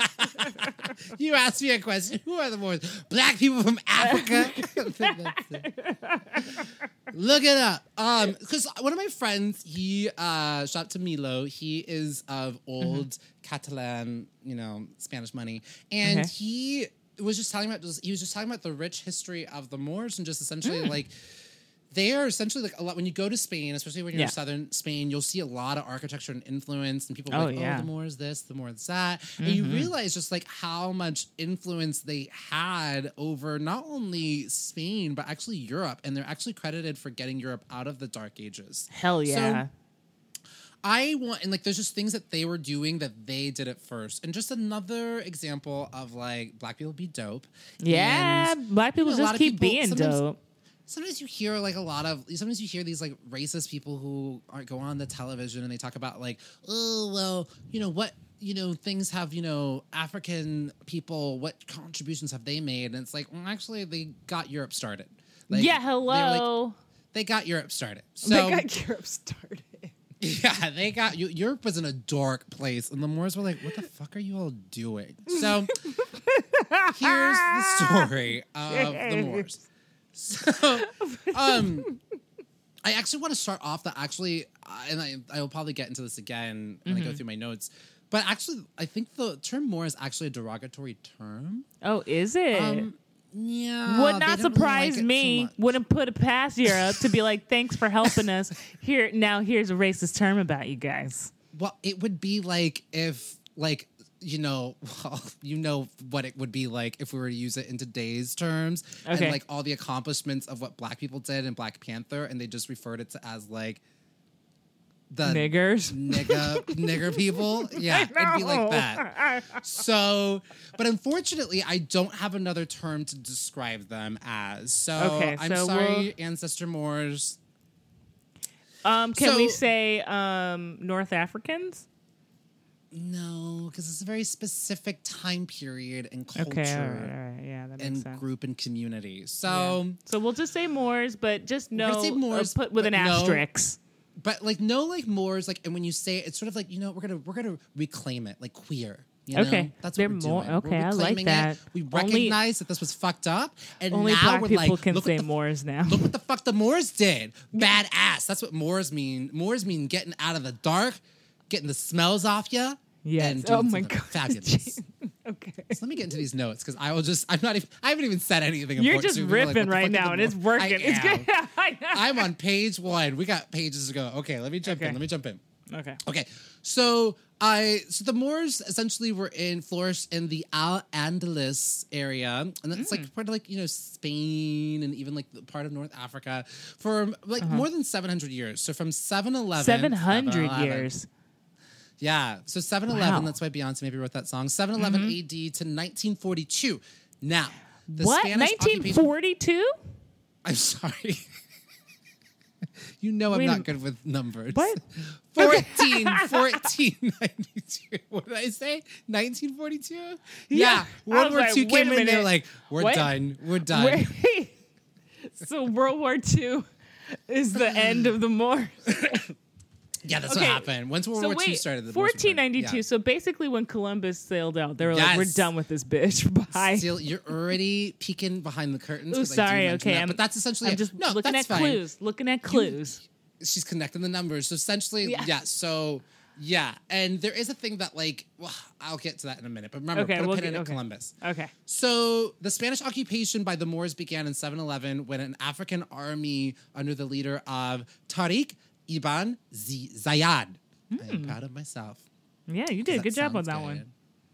You asked me a question. Who are the Moors? Black people from Africa. That's it. Look it up. Um, because one of my friends, he uh, shout out to Milo. He is of old Mm-hmm. Catalan, you know, Spanish money, and Okay. he was just talking about. He was just talking about the rich history of the Moors and just essentially Mm. like. They are essentially like a lot. When you go to Spain, especially when you're Yeah. in southern Spain, you'll see a lot of architecture and influence, and people are Oh, like, yeah. "Oh, the more is this, the more is that," and you realize just like how much influence they had over not only Spain but actually Europe, and they're actually credited for getting Europe out of the Dark Ages. Hell yeah. I want, and like, there's just things that they were doing that they did it first, and just another example of like Black people be dope. yeah. And, Black people you know, a lot just of keep people- being sometimes- dope. Sometimes you hear like a lot of sometimes you hear these like racist people who are go on the television and they talk about like, oh well, you know what, you know, things have, you know, African people, what contributions have they made? And it's like, well, actually they got Europe started. Like, Yeah, they were, like- hello. They got Europe started. So They got Europe started. yeah, they got you. Europe was in a dark place, and the Moors were like, "What the fuck are you all doing?" So here's the story of the Moors. So, um, I actually want to start off that actually, uh, and I I will probably get into this again when I go through my notes. But actually, I think the term Moor is actually a derogatory term. Oh, is it? Um, yeah, Would they not didn't really surprise like it too me. much. Wouldn't put it past Europe to be like, thanks for helping us. Here now, here's a racist term about you guys. Well, it would be like if, like, you know, well, you know what it would be like if we were to use it in today's terms, Okay. and like all the accomplishments of what Black people did in Black Panther, and they just referred it to as like the Niggers. nigga nigger people. Yeah, it'd be like that. So, but unfortunately, I don't have another term to describe them as. So, Okay, I'm so sorry, ancestor Moors. Um, can we So- say um, North Africans? No, because it's a very specific time period and culture. Okay, all right, all right, yeah, that makes and sense. group and community. So, Yeah. So we'll just say Moors, but just gonna no, say Moors, uh, put with but an no. asterisk. but like no, like Moors, like, and when you say it, it's sort of like, you know, we're gonna we're gonna reclaim it, like queer. You know? Okay, That's they're what we're more- doing. okay, We're I like reclaiming that. It. We Only- recognize that this was fucked up, and Only now black we're people like, can look say what the Moors now. Look what the fuck the Moors did. Badass. That's what Moors mean. Moors mean getting out of the dark, getting the smells off you. Yes. And doing Oh my something God. fabulous. Okay. So let me get into these notes because I will just. I'm not even. I haven't even said anything. You're important, just so you're like, ripping what the right fuck did now, the and it's Moors- working. I It's am. good. I know. I'm on page one. We got pages to go. Okay, let me jump Okay. in. Let me jump in. Okay. Okay, so I so the Moors essentially were in flourished in the Al Andalus area, and that's Mm. like part of like you know Spain and even like the part of North Africa for like Uh-huh. more than seven hundred years. So from seven eleven, Seven hundred years. Yeah, so seven eleven. Wow. Mm-hmm. That's why Beyonce maybe wrote that song. seven eleven A D to nineteen forty-two. Now, the What? Spanish nineteen occupation. forty-two? I'm sorry. You know I'm Wait a not m- good with numbers. What? fourteen, fourteen ninety-two. What did I say? nineteen forty-two? Yeah. I World was War like, Two wait came a in, they're minute. like, we're What? done. We're done. Wait. So World War Two is the end of the Moors. Yeah, that's Okay. what happened. Once World So War Two wait, started, the Moors were fourteen ninety-two. done. So basically, when Columbus sailed out, they were like, "We're Yes. done with this bitch." Bye. Yeah. Still, you're already peeking behind the curtains. Ooh, 'cause I do sorry. mention Okay, that, I'm, but that's essentially I'm it. just no, looking that's at fine. clues. Looking at clues. she's connecting the numbers. So essentially, Yeah. yeah. So yeah, and there is a thing that like, well, I'll get to that in a minute. But remember, Okay, put a we'll pin get- in at okay. Columbus. Okay. So the Spanish occupation by the Moors began in seven eleven when an African army under the leader of Tariq Ibn Z- Zayed. I am proud of myself. Yeah, you did a That good job on sounds that good. one.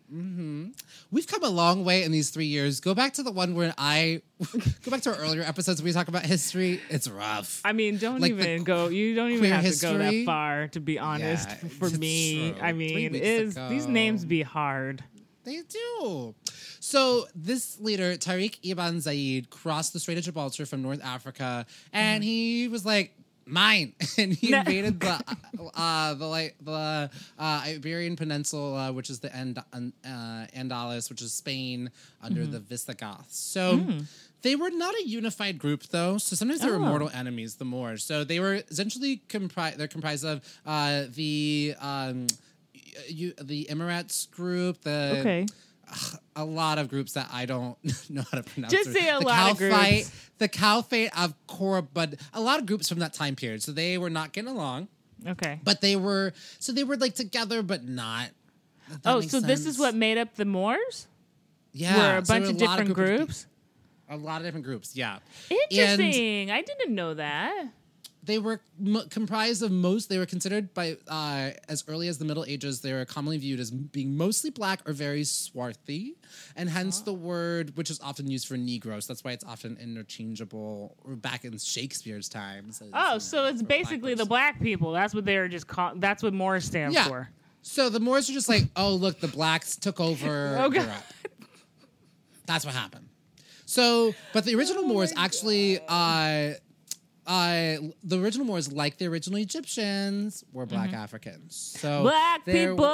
We've come a long way in these three years. Go back to the one where I go back to our earlier episodes where we talk about history. It's rough. I mean, don't Like the even go. You don't even queer have to go that history? far. To be honest, Yeah, for it's me, true. I Three mean, weeks is these ago. names be hard? They do. So this leader, Tariq Ibn Zayed, crossed the Strait of Gibraltar from North Africa, and he was like, "Mine," and he No. invaded the uh, the like the uh, Iberian Peninsula, which is the And- uh, Andalus, which is Spain, under the Visigoths. So. They were not a unified group, though. So sometimes they were Oh. mortal enemies, the Moors. So they were essentially comprised. They're comprised of uh, the um, you, the Emirates group, the Okay. a lot of groups that I don't know how to pronounce. Just say a the lot of Caliphate, groups. The Caliphate of Korba, a lot of groups from that time period. So they were not getting along, Okay. but they were. So they were like together, but not. If that Oh, makes so this is sense. what made up the Moors? Yeah, Were a so there bunch were of lot different group of groups? people- a lot of different groups, yeah. Interesting. I didn't know that. They were m- comprised of most. They were considered by uh, as early as the Middle Ages. They were commonly viewed as being mostly black or very swarthy, and hence the word, which is often used for Negroes. That's why it's often interchangeable. Or back in Shakespeare's times. as, you Oh, know, so it's for a black basically the person. black people. That's what they were just called. That's what Moors stands Yeah. for. So the Moors are just like, oh look, the blacks took over Oh, God. Europe. That's what happened. So, but the Oh original Moors actually, uh, uh, the original Moors, like the original Egyptians, were black Africans. So Mm-hmm. Black there- people.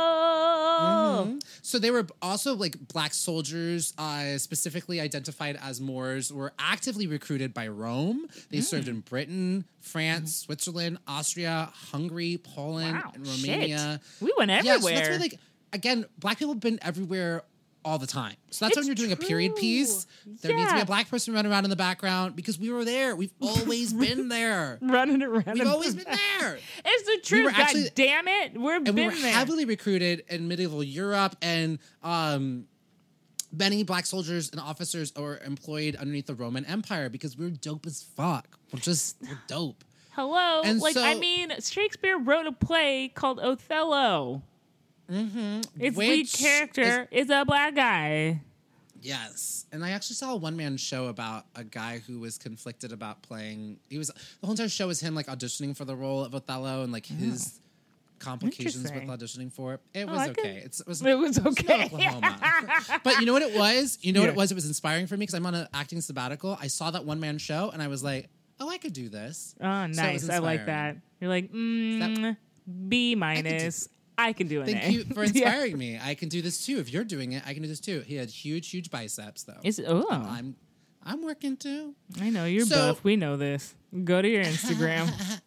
Mhm. So they were also like black soldiers, uh, specifically identified as Moors, were actively recruited by Rome. They Mm. served in Britain, France, Switzerland, Austria, Hungary, Poland, Wow, and Romania. shit. We went Yeah, everywhere. so that's why, like, again, black people have been everywhere all the time. So that's when It's you're doing a period true. piece. There needs to be Yeah. a black person running around in the background because we were there. We've always been there. Running around. We've in always the been back. there. It's the We truth. were actually- God damn it. We've And we been were there. heavily recruited in medieval Europe, and um, many black soldiers and officers were employed underneath the Roman Empire because we were dope as fuck. We're just we're dope. Hello. And like, I so- mean, Shakespeare wrote a play called Othello. Mm-hmm. Its lead Which character is, a black guy. Yes, and I actually saw a one man show about a guy who was conflicted about playing. He was the whole entire show was him like auditioning for the role of Othello and like his complications with Interesting. auditioning for it. It Oh, was I could- okay. It's, it was It was it's not okay. Oklahoma. But you know what it was? You know what Yeah. it was? It was inspiring for me because I'm on an acting sabbatical. I saw that one man show and I was like, oh, I could do this. Oh, So it was nice. I like that. inspiring. You're like, mm, B minus. I can do an Thank A. you for Yeah. inspiring me. I can do this too. If you're doing it, I can do this too. He had huge, huge biceps though. Is oh, I'm, I'm working too. I know you're So- buff. We know this. Go to your Instagram.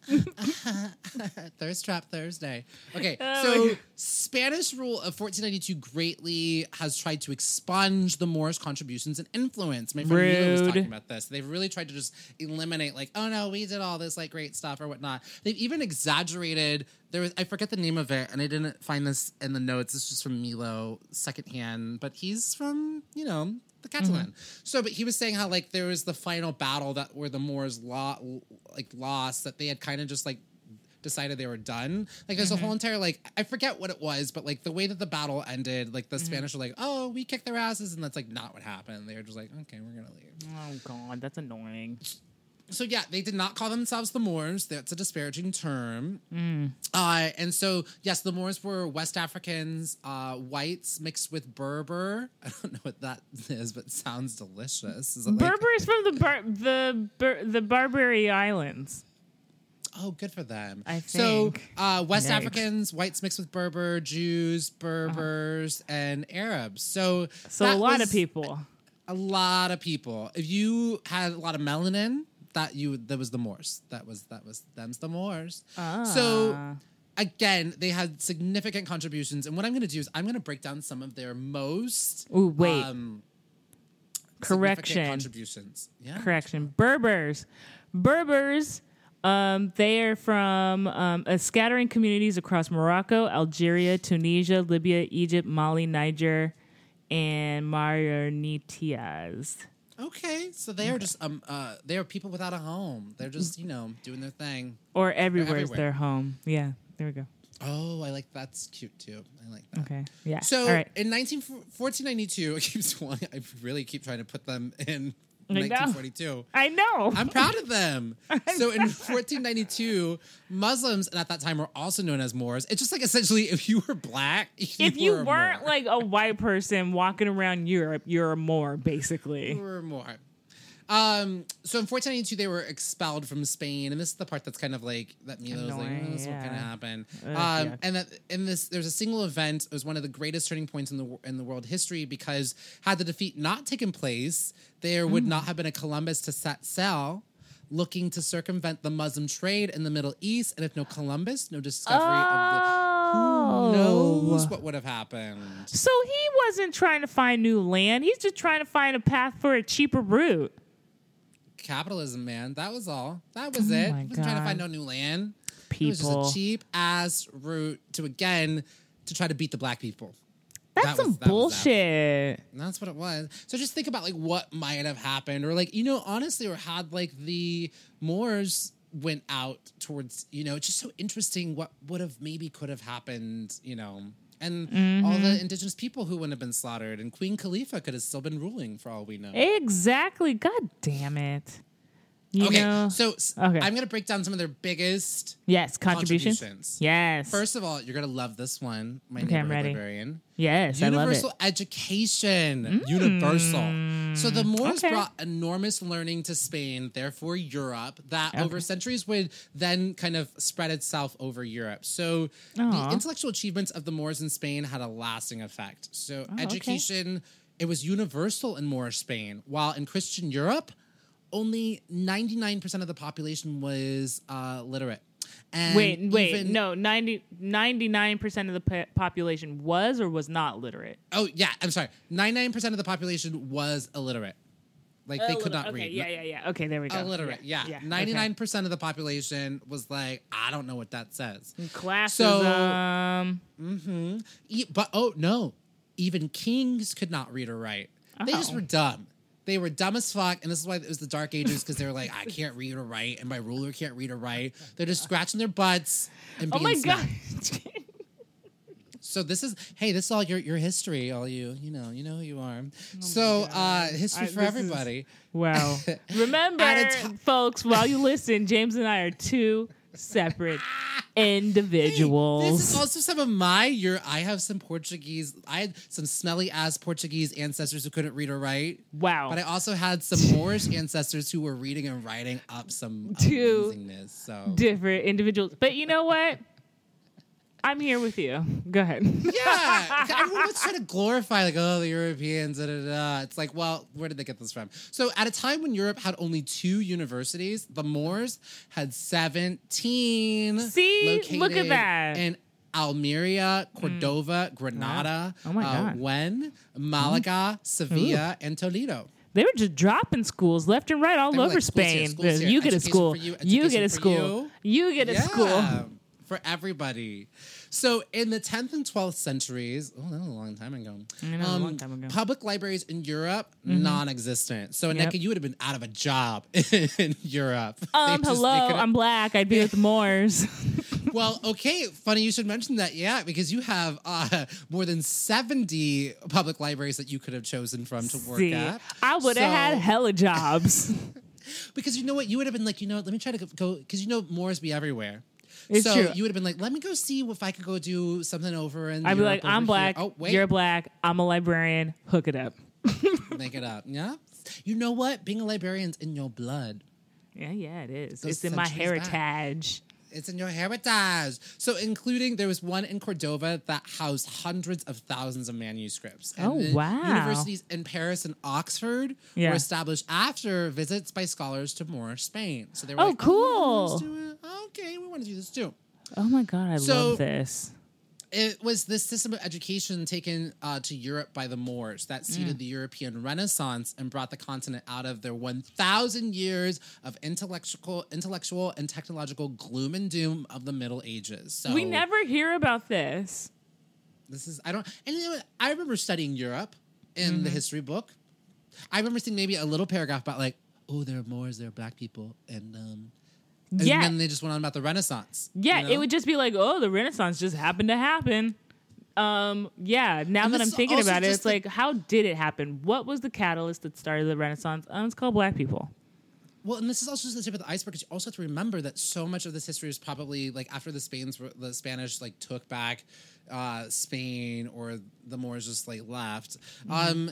Thirst Trap Thursday. Okay, Oh my so God. Spanish rule of fourteen ninety-two greatly has tried to expunge the Moors' contributions and influence. My friend Mila was Rude. talking about this. They've really tried to just eliminate, like, oh no, we did all this like great stuff or whatnot. They've even exaggerated. There was I forget the name of it, and I didn't find this in the notes. It's just from Milo secondhand, but he's from you know. The Catalan. So, but he was saying how like there was the final battle that where the Moors lo- like lost, that they had kind of just like decided they were done. Like there's a whole entire like I forget what it was, but like the way that the battle ended, like the Spanish were like, oh, we kicked their asses, and that's like not what happened. They were just like, okay, we're gonna leave. Oh God, that's annoying. So yeah, they did not call themselves the Moors. That's a disparaging term. Mm. Uh, and so yes, the Moors were West Africans, uh, whites mixed with Berber. I don't know what that is, but it sounds delicious. Is it like- Berber is from the bar- the Ber- the Barbary Islands. Oh, good for them. I So, think. uh, West Yikes. Africans, whites mixed with Berber, Jews, Berbers, and Arabs. So, So a that lot was of people. A lot of people. If you had a lot of melanin, that you that was the Moors. That was that was them's the Moors. So Ah. again, they had significant contributions. And what I'm going to do is I'm going to break down some of their most Ooh, wait. um, significant Correction. contributions. Yeah. Correction. Berbers. Berbers Um, they are from um, uh, scattering communities across Morocco, Algeria, Tunisia, Libya, Egypt, Mali, Niger, and Mauritius. Okay, so they are just um uh they are people without a home. They're just you know doing their thing. Or everywhere is everywhere. their home. Yeah, there we go. Oh, I like that's cute too. I like that. Okay, yeah. So all right. in nineteen, fourteen ninety-two, I keep wanting, I really keep trying to put them in I know. nineteen forty-two. I know. I'm proud of them. So in fourteen ninety-two, Muslims, and at that time were also known as Moors. It's just like essentially if you were black, you if you were a weren't Moor. like a white person walking around Europe, you're a Moor, You basically. were a Moor. Um, so in fourteen ninety-two, they were expelled from Spain, and this is the part that's kind of like that. Milo was like, Annoying, oh, this is what yeah. kind of happened. Ugh, um, yuck. and that in this, there's a single event. It was one of the greatest turning points in the wo- in the world history because had the defeat not taken place, there would Mm. not have been a Columbus to set sail, looking to circumvent the Muslim trade in the Middle East. And if no Columbus, no discovery of the Oh. who knows what would have happened. So he wasn't trying to find new land. He's just trying to find a path for a cheaper route. Capitalism, man. That was all. That was Oh it. my He wasn't trying to God. find no new land. It was People. just a cheap ass route to again to try to beat the black people. That's That was- some that was that. bullshit. And that's what it was. So just think about like what might have happened, or like you know, honestly, or had like the Moors went out towards you know, it's just so interesting what would have maybe could have happened, you know, and all Mm-hmm. the indigenous people who wouldn't have been slaughtered, and Queen Khalifa could have still been ruling for all we know. Exactly. God damn it. You okay, know? so s- Okay. I'm gonna break down some of their biggest. Yes, contributions. contributions. Yes. First of all, you're gonna love this one, my Okay, I'm neighborhood ready. librarian. yes, I love it. Universal education. Universal. So the Moors okay. brought enormous learning to Spain, therefore Europe, that over Okay. centuries would then kind of spread itself over Europe. So Aw. the intellectual achievements of the Moors in Spain had a lasting effect. So Oh, okay. education, it was universal in Moorish Spain, while in Christian Europe, only ninety-nine percent of the population was uh, literate. And Wait, wait, even- no, ninety, ninety-nine percent of the po- population was or was not literate. Oh, yeah, I'm sorry. ninety-nine percent of the population was illiterate. Like, they could not okay, read. Yeah, yeah, yeah. Okay, there we go. Illiterate, yeah. yeah. ninety-nine percent of the population was like, I don't know what that says. Okay. Classism. So- E- But, oh, no. Even kings could not read or write. They just Oh. were dumb. They were dumb as fuck, and this is why it was the Dark Ages, because they were like, I can't read or write, and my ruler can't read or write. They're just scratching their butts and oh being my smart. god. So this is hey, this is all your your history, all you you know, you know who you are. so uh history I- for this is- everybody. Wow. Remember, At a ti- folks, while you listen, James and I are two separate individuals. This is also some of my your I have some Portuguese I had some smelly ass Portuguese ancestors who couldn't read or write. wow. But I also had some Moorish ancestors who were reading and writing up some Two amazingness. So Different individuals. But you know what? I'm here with you. Go ahead. yeah, everyone was trying to glorify like, oh, the Europeans, da, da, da. It's like, well, where did they get this from? So at a time when Europe had only two universities, the Moors had seventeen. See? Look at located that. In Almeria, Cordova, Granada, Oh my uh, God. Wen, Malaga, Sevilla, and Toledo. They were just dropping schools left and right all They were over like, schools here, Spain. schools here, You get a education school. for you, You get a education for school. You get a Yeah, school. for everybody. So in the tenth and twelfth centuries, oh, that was a long time ago. I know, a long time ago. Public libraries in Europe, non-existent. So, Yep. Aneka, you would have been out of a job in Europe. They Um, just- they hello, couldn't- I'm black. I'd be with the Moors. Well, okay, funny you should mention that, yeah, because you have uh, more than seventy public libraries that you could have chosen from to work See, at. I would have had So- hella jobs. Because you know what? You would have been like, you know, let me try to go, because you know Moors be everywhere. It's so true. you would have been like, let me go see if I could go do something over in I'd be Europe like, over I'm here." black. Oh, wait. You're black. I'm a librarian. Hook it up. Make it up. Yeah. You know what? Being a librarian's in your blood. Yeah, yeah, it is. Goes It's in my centuries back. heritage. It's in your heritage. So, including, there was one in Cordova that housed hundreds of thousands of manuscripts. And Oh, the wow. Universities in Paris and Oxford Yeah. were established after visits by scholars to Moorish Spain. So they were Oh, like, cool. let's do it. Okay, we want to do this too. Oh my god, I So- love this. it was this system of education taken uh, to Europe by the Moors that seeded mm. the European Renaissance and brought the continent out of their one thousand years of intellectual, intellectual and technological gloom and doom of the Middle Ages. So we never hear about this. This is I don't. And you know what? I remember studying Europe in mm-hmm. the history book. I remember seeing maybe a little paragraph about like, oh, there are Moors, there are black people, and um. And yeah. then they just went on about the Renaissance. Yeah, you know? It would just be like, oh, the Renaissance just happened to happen. Um, yeah, now and that I'm thinking about it, it's the, like, how did it happen? What was the catalyst that started the Renaissance? Um, it's called black people. Well, and this is also just the tip of the iceberg, because you also have to remember that so much of this history is probably, like, after the Spain's, the Spanish, like, took back uh, Spain, or the Moors just, like, left. Mm-hmm. Um,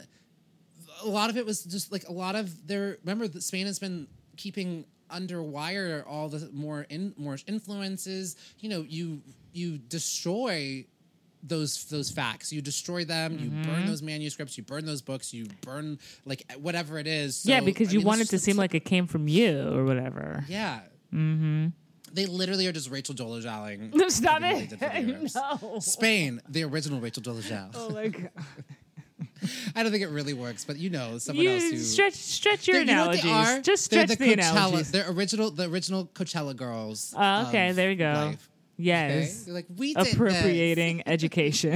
a lot of it was just, like, a lot of their... Remember, that Spain has been keeping... under wire all the more in more influences. You know, you you destroy those those facts. You destroy them. Mm-hmm. You burn those manuscripts. You burn those books. You burn like whatever it is. So, yeah, because I you mean, want it to seem like it came from you or whatever. Yeah. Mm-hmm. They literally are just Rachel Dolezal. Stop it! No. Spain, the original Rachel Dolezal. Oh my god. I don't think it really works, but you know, someone you else who stretch stretch your you know analogies. Are? Just stretch the, the, the analogies. They're original, the original Coachella girls. Oh, okay, there you go. Life. Yes, okay? They're like we did appropriating this. education.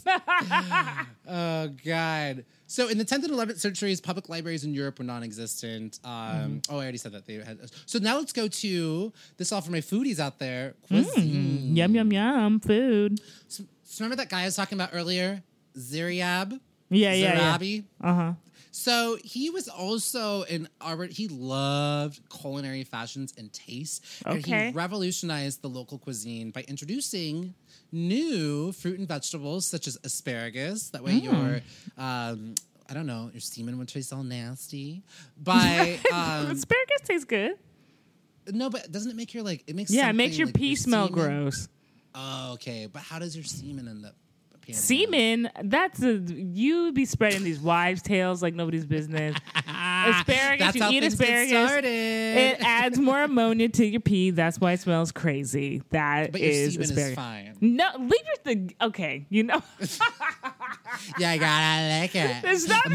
Yes. Oh God. So in the tenth and eleventh centuries, public libraries in Europe were non-existent. Um, mm. Oh, I already said that they had. So now let's go to this. All for my foodies out there. Cuisine. Mm. Yum yum yum. Food. So, so remember that guy I was talking about earlier, Ziriab. Yeah, yeah, Zarabi? yeah. Uh huh. So he was also an art. He loved culinary fashions and taste, and okay. he revolutionized the local cuisine by introducing new fruit and vegetables such as asparagus. That way, mm. your um, I don't know, your semen would taste all nasty. By um, asparagus tastes good. No, but doesn't it make your like? It makes yeah, it makes your like, pee your smell semen? gross. Oh, okay. But how does your semen end up? Semen, that's a you be spreading these wives' tales like nobody's business. Asparagus, that's you how eat things asparagus. Get started. It adds more ammonia to your pee. That's why it smells crazy. That but your is semen asparagus. is fine. No, leave it the okay. You know. Yeah, I gotta like it. It's not.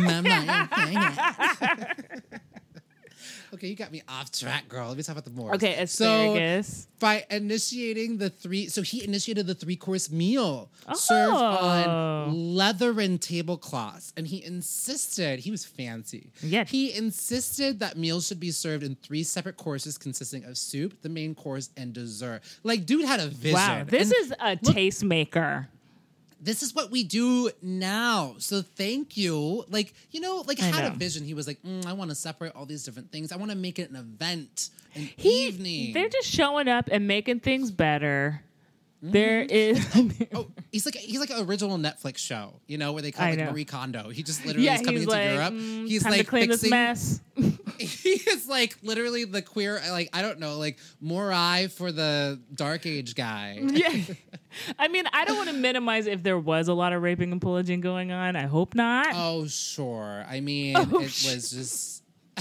Okay, you got me off track, girl. Let me talk about the Moors. Okay, asparagus. So, by initiating the three, so he initiated the three-course meal oh. served on leathern tablecloths, and he insisted, he was fancy. Yeah. He insisted that meals should be served in three separate courses consisting of soup, the main course, and dessert. Like, dude had a vision. Wow, this and is a look, tastemaker. This is what we do now. So thank you. Like, you know, like I had know. a vision. He was like, mm, I want to separate all these different things. I want to make it an event, an He, evening. They're just showing up and making things better. Mm-hmm. There is. Oh, he's like he's like an original Netflix show, you know, where they call I like know. Marie Kondo. He just literally yeah, is coming he's into like, Europe. mm, He's time like to clean fixing. this mess. He is like literally the queer, like I don't know, like Morai for the Dark Age guy. Yeah. I mean, I don't want to minimize if there was a lot of raping and pillaging going on. I hope not. Oh sure. I mean, Oh, it sh- was just.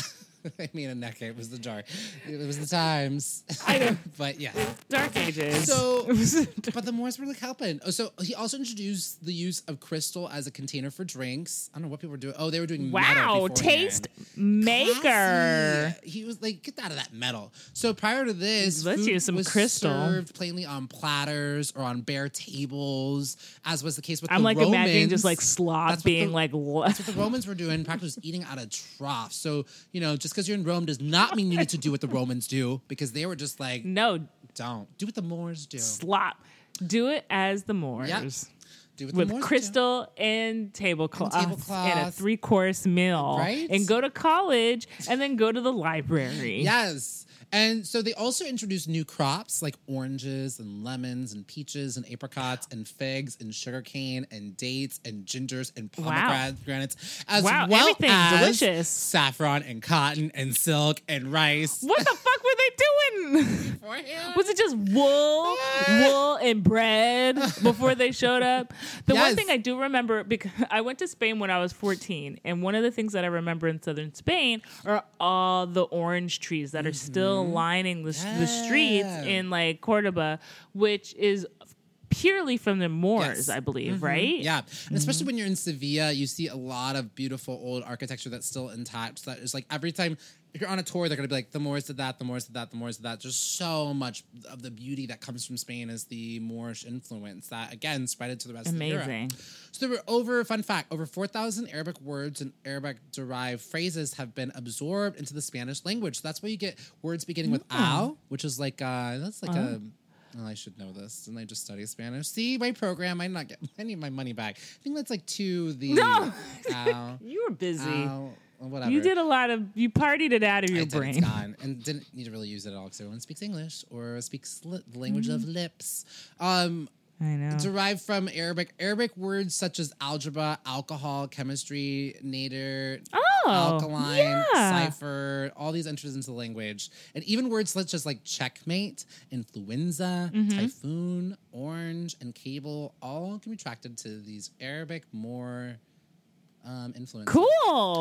I mean, a neck. It was the dark. It was the times. I know. But yeah. Dark Ages. So, but the Moors were like helping. Oh, so he also introduced the use of crystal as a container for drinks. I don't know what people were doing. Oh, they were doing wow, metal beforehand. taste maker. Classy. He was like, get out of that metal. So prior to this, Let's food use some was crystal. served plainly on platters or on bare tables, as was the case with I'm the like Romans. imagining just like slop That's what being the- like what? That's what the Romans were doing. Practice was eating out of troughs. So, you know, just because you're in Rome does not mean you need to do what the Romans do, because they were just like, No, don't. Do what the Moors do. slop. Do it as the Moors. Yep. Do what the With Moors crystal and tablecloth And and, tablecloth. a three course meal. Right? And go to college and then go to the library. do. Yes. And so they also introduced new crops like oranges and lemons and peaches and apricots and figs and sugarcane and dates and gingers and pomegranates, as Wow, well everything as delicious. saffron and cotton and silk and rice. What the fuck were they doing? Was it just wool, wool and bread before they showed up? The one Yes. thing I do remember, because I went to Spain when I was fourteen, and one of the things that I remember in southern Spain are all the orange trees that are still lining the, the streets Yeah. in like Cordoba, which is purely from the Moors, Yes. I believe, Mhm. right? Yeah. And especially when you're in Sevilla, you see a lot of beautiful old architecture that's still intact. So that is like every time if you're on a tour, they're going to be like, the Moors did that, the Moors did that, the Moors did that. Just so much of the beauty that comes from Spain is the Moorish influence that, again, spread it to the rest of Europe. Amazing. So there were over, fun fact, over four thousand Arabic words and Arabic-derived phrases have been absorbed into the Spanish language. So that's why you get words beginning with al, which is like, uh, that's like a... Oh, I should know this. Didn't I just study Spanish? See, my program, I not get. I need my money back. I think that's like to the. No! Ow, You were busy. ow, whatever. You did a lot of, you partied it out of your I did, brain. It's gone, and didn't need to really use it at all because everyone speaks English or speaks li- the language of lips. Um, I know. derived from Arabic. Arabic words such as algebra, alcohol, chemistry, nadir, Oh, alkaline, yeah. cipher, all these enters into the language. And even words such as like checkmate, influenza, Mm-hmm. typhoon, orange, and cable all can be tracked to these Arabic more um, influences. Cool.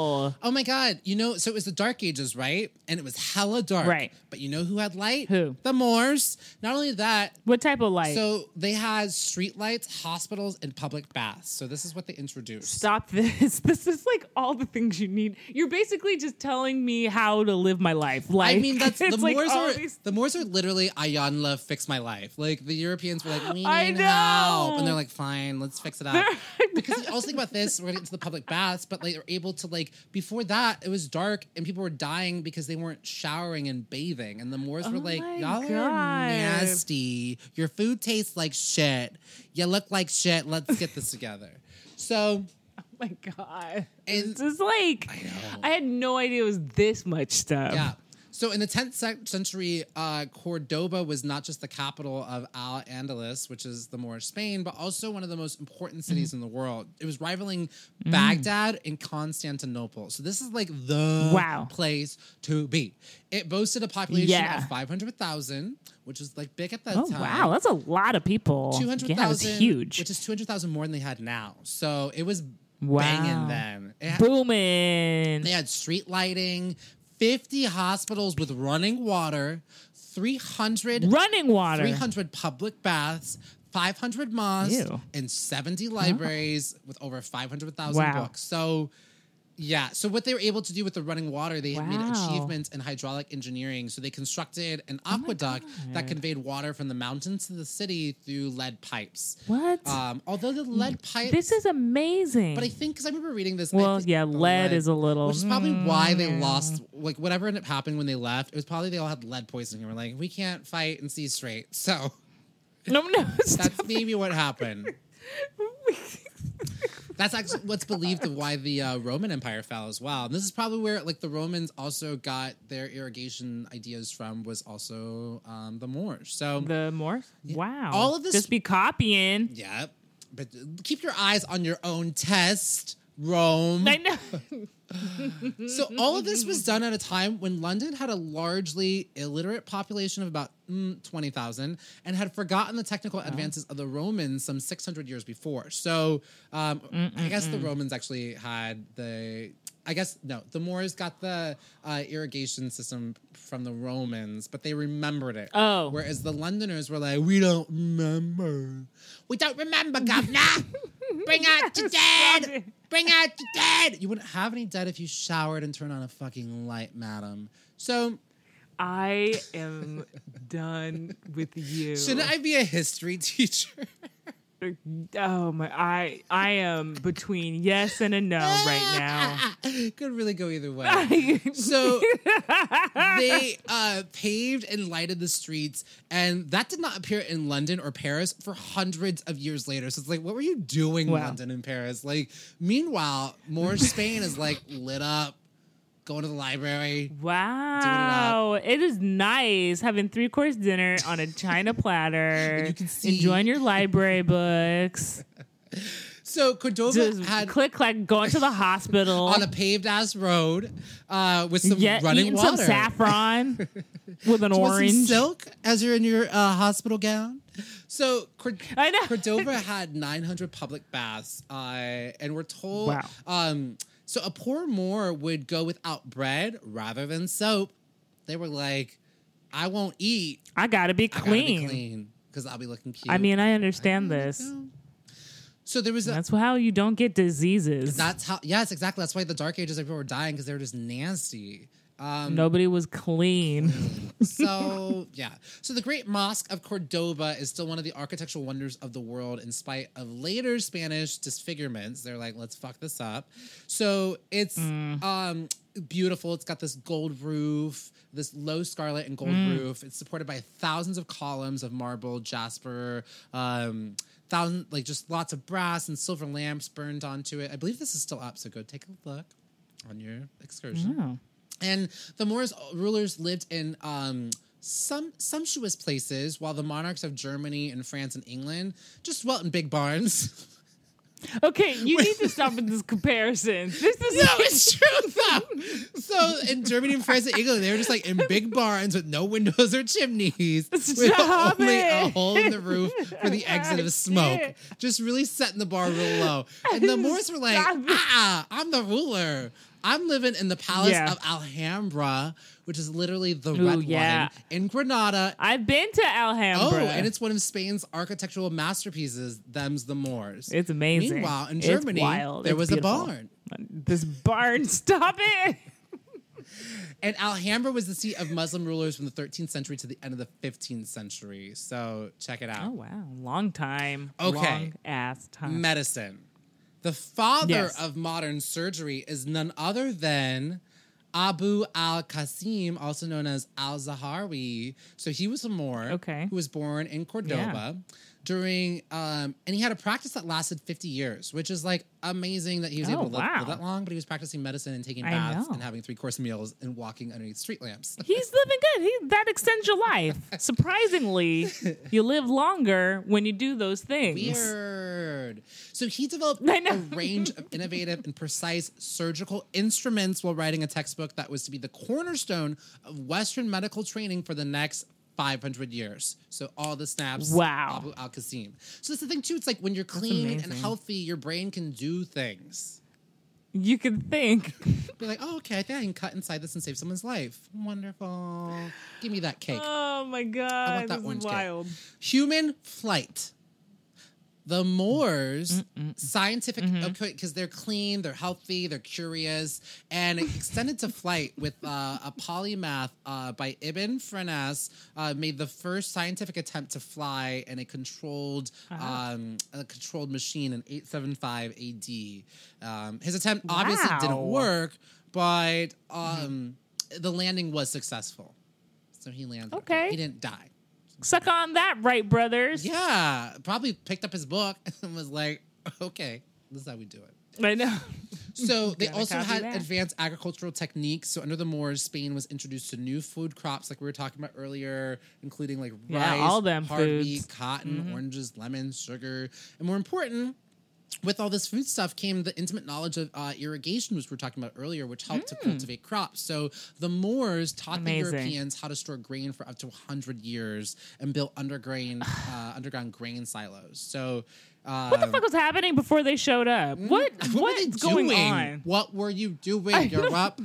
Oh my God. You know, so it was the Dark Ages, right? And it was hella dark. Right. But you know who had light? Who? The Moors. Not only that, What type of light? so they had street lights, hospitals, and public baths. So this is what they introduced. Stop this. This is like all the things you need. You're basically just telling me how to live my life. Like, I mean, that's the it's like Moors all are these- the Moors are literally Ayanla fix my life. Like the Europeans were like, we I need know. help, and they're like, fine, let's fix it up. They're- Because also think about this, we're gonna get into the public baths, but like they're able to like before that it was dark and people were dying because they weren't showering and bathing, and the Moors were Oh like, my y'all are God. nasty. Your food tastes like shit. You look like shit. Let's get this together. So. Oh my God. And- It's just like, I know. I had no idea it was this much stuff. Yeah. So in the tenth century, uh, Cordoba was not just the capital of Al-Andalus, which is the Moorish Spain, but also one of the most important cities in the world. It was rivaling Baghdad and Constantinople. So this is like the Wow. place to be. It boasted a population Yeah. of five hundred thousand, which is like big at that Oh, time. wow. That's a lot of people. two hundred Yeah, thousand, that's huge. which is two hundred thousand more than they had now. So it was Wow. banging then. It had- Booming. They had street lighting, fifty hospitals with running water, three hundred, Running water. three hundred public baths, five hundred mosques, Ew. and seventy libraries with over five hundred thousand Wow. books. So, yeah. So what they were able to do with the running water, they made Wow. Oh achievements in hydraulic engineering. So they constructed an aqueduct that conveyed water from the mountains to the city through lead pipes. What? Um, although the lead pipes... This is amazing. But I think because I remember reading this. I Well, think yeah, the lead is a little- which is probably why they Mm. lost. Like whatever ended up happening when they left, it was probably they all had lead poisoning and were like, we can't fight and see straight. So no, no. Stop. that's maybe what happened. That's actually what's believed of why the uh, Roman Empire fell as well. And this is probably where like the Romans also got their irrigation ideas from. Was also um, the Moors. So The Morse? Wow. All of this- Just be copying. yeah, but keep your eyes on your own test, Rome. I know. So all of this was done at a time when London had a largely illiterate population of about mm, twenty thousand and had forgotten the technical advances of the Romans some six hundred years before. So um, I guess the Romans actually had the... I guess, no, the Moors got the uh, irrigation system from the Romans, but they remembered it. Oh. Whereas the Londoners were like, we don't remember. We don't remember, governor. Bring out the dead. Bring out the dead. You wouldn't have any dead if you showered and turned on a fucking light, madam. So, I am done with you. shouldn't I be a history teacher? Oh my! I I am between yes and a no right now. Could really go either way. So they uh, paved and lighted the streets, and that did not appear in London or Paris for hundreds of years later. So it's like, what were you doing, Wow. London and Paris? Like, meanwhile, more Spain is like lit up, going to the library. Wow, it is nice having three course dinner on a china platter, you can see- enjoying your library books. So Cordova Just had click clack, going to the hospital. on a paved ass road uh, with some yeah, running eating water. some saffron with an Do you want some orange. silk as you're in your uh, hospital gown. So Cord- I know. Cordova had nine hundred public baths, uh, and we're told. Wow. Um, so a poor Moor would go without bread rather than soap. They were like, "I won't eat. I gotta be I gotta clean. be clean." because I'll be looking cute. I mean, I understand this. So there was a, That's how you don't get diseases. that's how, yes, exactly. That's why the Dark Ages, people were dying because they were just nasty. Um, Nobody was clean. So, yeah. So the Great Mosque of Cordoba is still one of the architectural wonders of the world in spite of later Spanish disfigurements. They're like, let's fuck this up. So it's Mm. um, beautiful. It's got this gold roof, this low scarlet and gold Mm. roof. It's supported by thousands of columns of marble, jasper, um, thousand, like just lots of brass and silver lamps burned onto it. I believe this is still up, so go take a look on your excursion. Oh. And the Moors rulers lived in um, some sumptuous places, while the monarchs of Germany and France and England just dwelt in big barns. Okay, you need to stop with this comparison. This is No, it's true though. So in Germany and France and England, they were just like in big barns with no windows or chimneys, with Stop only it. a hole in the roof for the exit of smoke. Shit. Just really setting the bar real low. And the Moors were like, Stop it. ah, I'm the ruler. I'm living in the palace Yeah. of Alhambra, which is literally the Ooh, red yeah. one in Granada. I've been to Alhambra. Oh, and it's one of Spain's architectural masterpieces, them's the Moors. It's amazing. Meanwhile, in It's Germany, wild. there It's was beautiful. a barn. This barn, stop it. And Alhambra was the seat of Muslim rulers from the thirteenth century to the end of the fifteenth century. So check it out. Oh, wow. Long time. Okay. Long ass time. Medicine. The father Yes. of modern surgery is none other than Abu al-Qasim, also known as al-Zahawi. So he was a Moor Okay. who was born in Cordoba during, um, and he had a practice that lasted fifty years, which is like amazing that he was Oh, able to live, wow. live that long, but he was practicing medicine and taking I baths know. and having three-course meals and walking underneath street lamps. He's living good. He, that extends your life. Surprisingly, you live longer when you do those things. Weird. So he developed I know. a range of innovative and precise surgical instruments while writing a textbook that was to be the cornerstone of Western medical training for the next five hundred years. So all the snaps. Wow. Abu al-Qasim. So that's the thing too. It's like when you're clean and amazing. healthy, your brain can do things. You can think. Be like, oh, okay, I think I can cut inside this and save someone's life. Wonderful. Give me that cake. Oh my god, that this orange is cake. wild. Human flight. The Moors, scientific, Mm-hmm. because they're clean, they're healthy, they're curious, and it extended to flight with uh, a polymath uh, by Ibn Firnas, uh, made the first scientific attempt to fly in a controlled, Uh-huh. um, a controlled machine in eight seventy-five A D. Um, his attempt obviously didn't Wow. work, but um, the landing was successful. So he landed. Okay. He didn't die. Suck on that, Wright brothers. Yeah, probably picked up his book and was like, okay, this is how we do it. I know. So they Gotta also copy had that. advanced agricultural techniques. So under the Moors, Spain was introduced to new food crops like we were talking about earlier, including like Yeah, rice, all them hard foods. wheat, cotton, oranges, lemons, sugar. And more important, with all this food stuff came the intimate knowledge of uh, irrigation, which we were talking about earlier, which helped to cultivate crops. So the Moors taught Amazing. the Europeans how to store grain for up to one hundred years and built underground, uh, underground grain silos. So um, What the fuck was happening before they showed up? What? what were What's they going doing? on? What were you doing, Europe?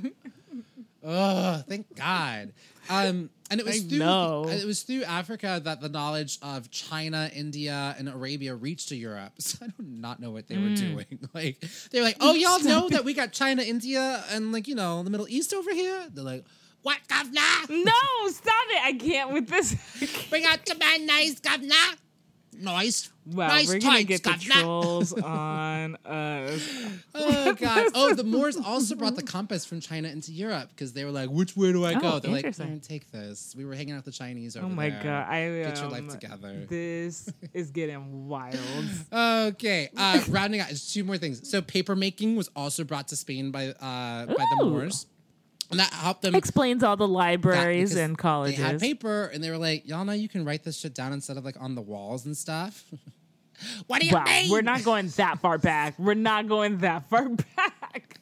Ugh, thank God. Um, and it was I through know. it was through Africa that the knowledge of China, India, and Arabia reached to Europe. So I do not know what they were doing. Like they're like, oh, y'all know that we got China, India, and like you know the Middle East over here. They're like, what, governor? No, stop it. I can't with this. Bring out the man, nice governor. Nice, Wow, nice we're gonna tights, get the governor. trolls on us. Oh God! Oh, the Moors also brought the compass from China into Europe because they were like, "Which way do I go?" Oh, They're like, interesting. "Here, take this." We were hanging out with the Chinese over Oh my there. god, I Get your life um, together. This is getting wild. Okay, uh, rounding out is two more things. So paper making was also brought to Spain by uh, by the Ooh. Moors, and that helped them. Explains all the that libriaries because and colleges. They had paper, and they were like, "Y'all know you can write this shit down instead of like on the walls and stuff." What do you Wow, mean? we're not going that far back. We're not going that far back.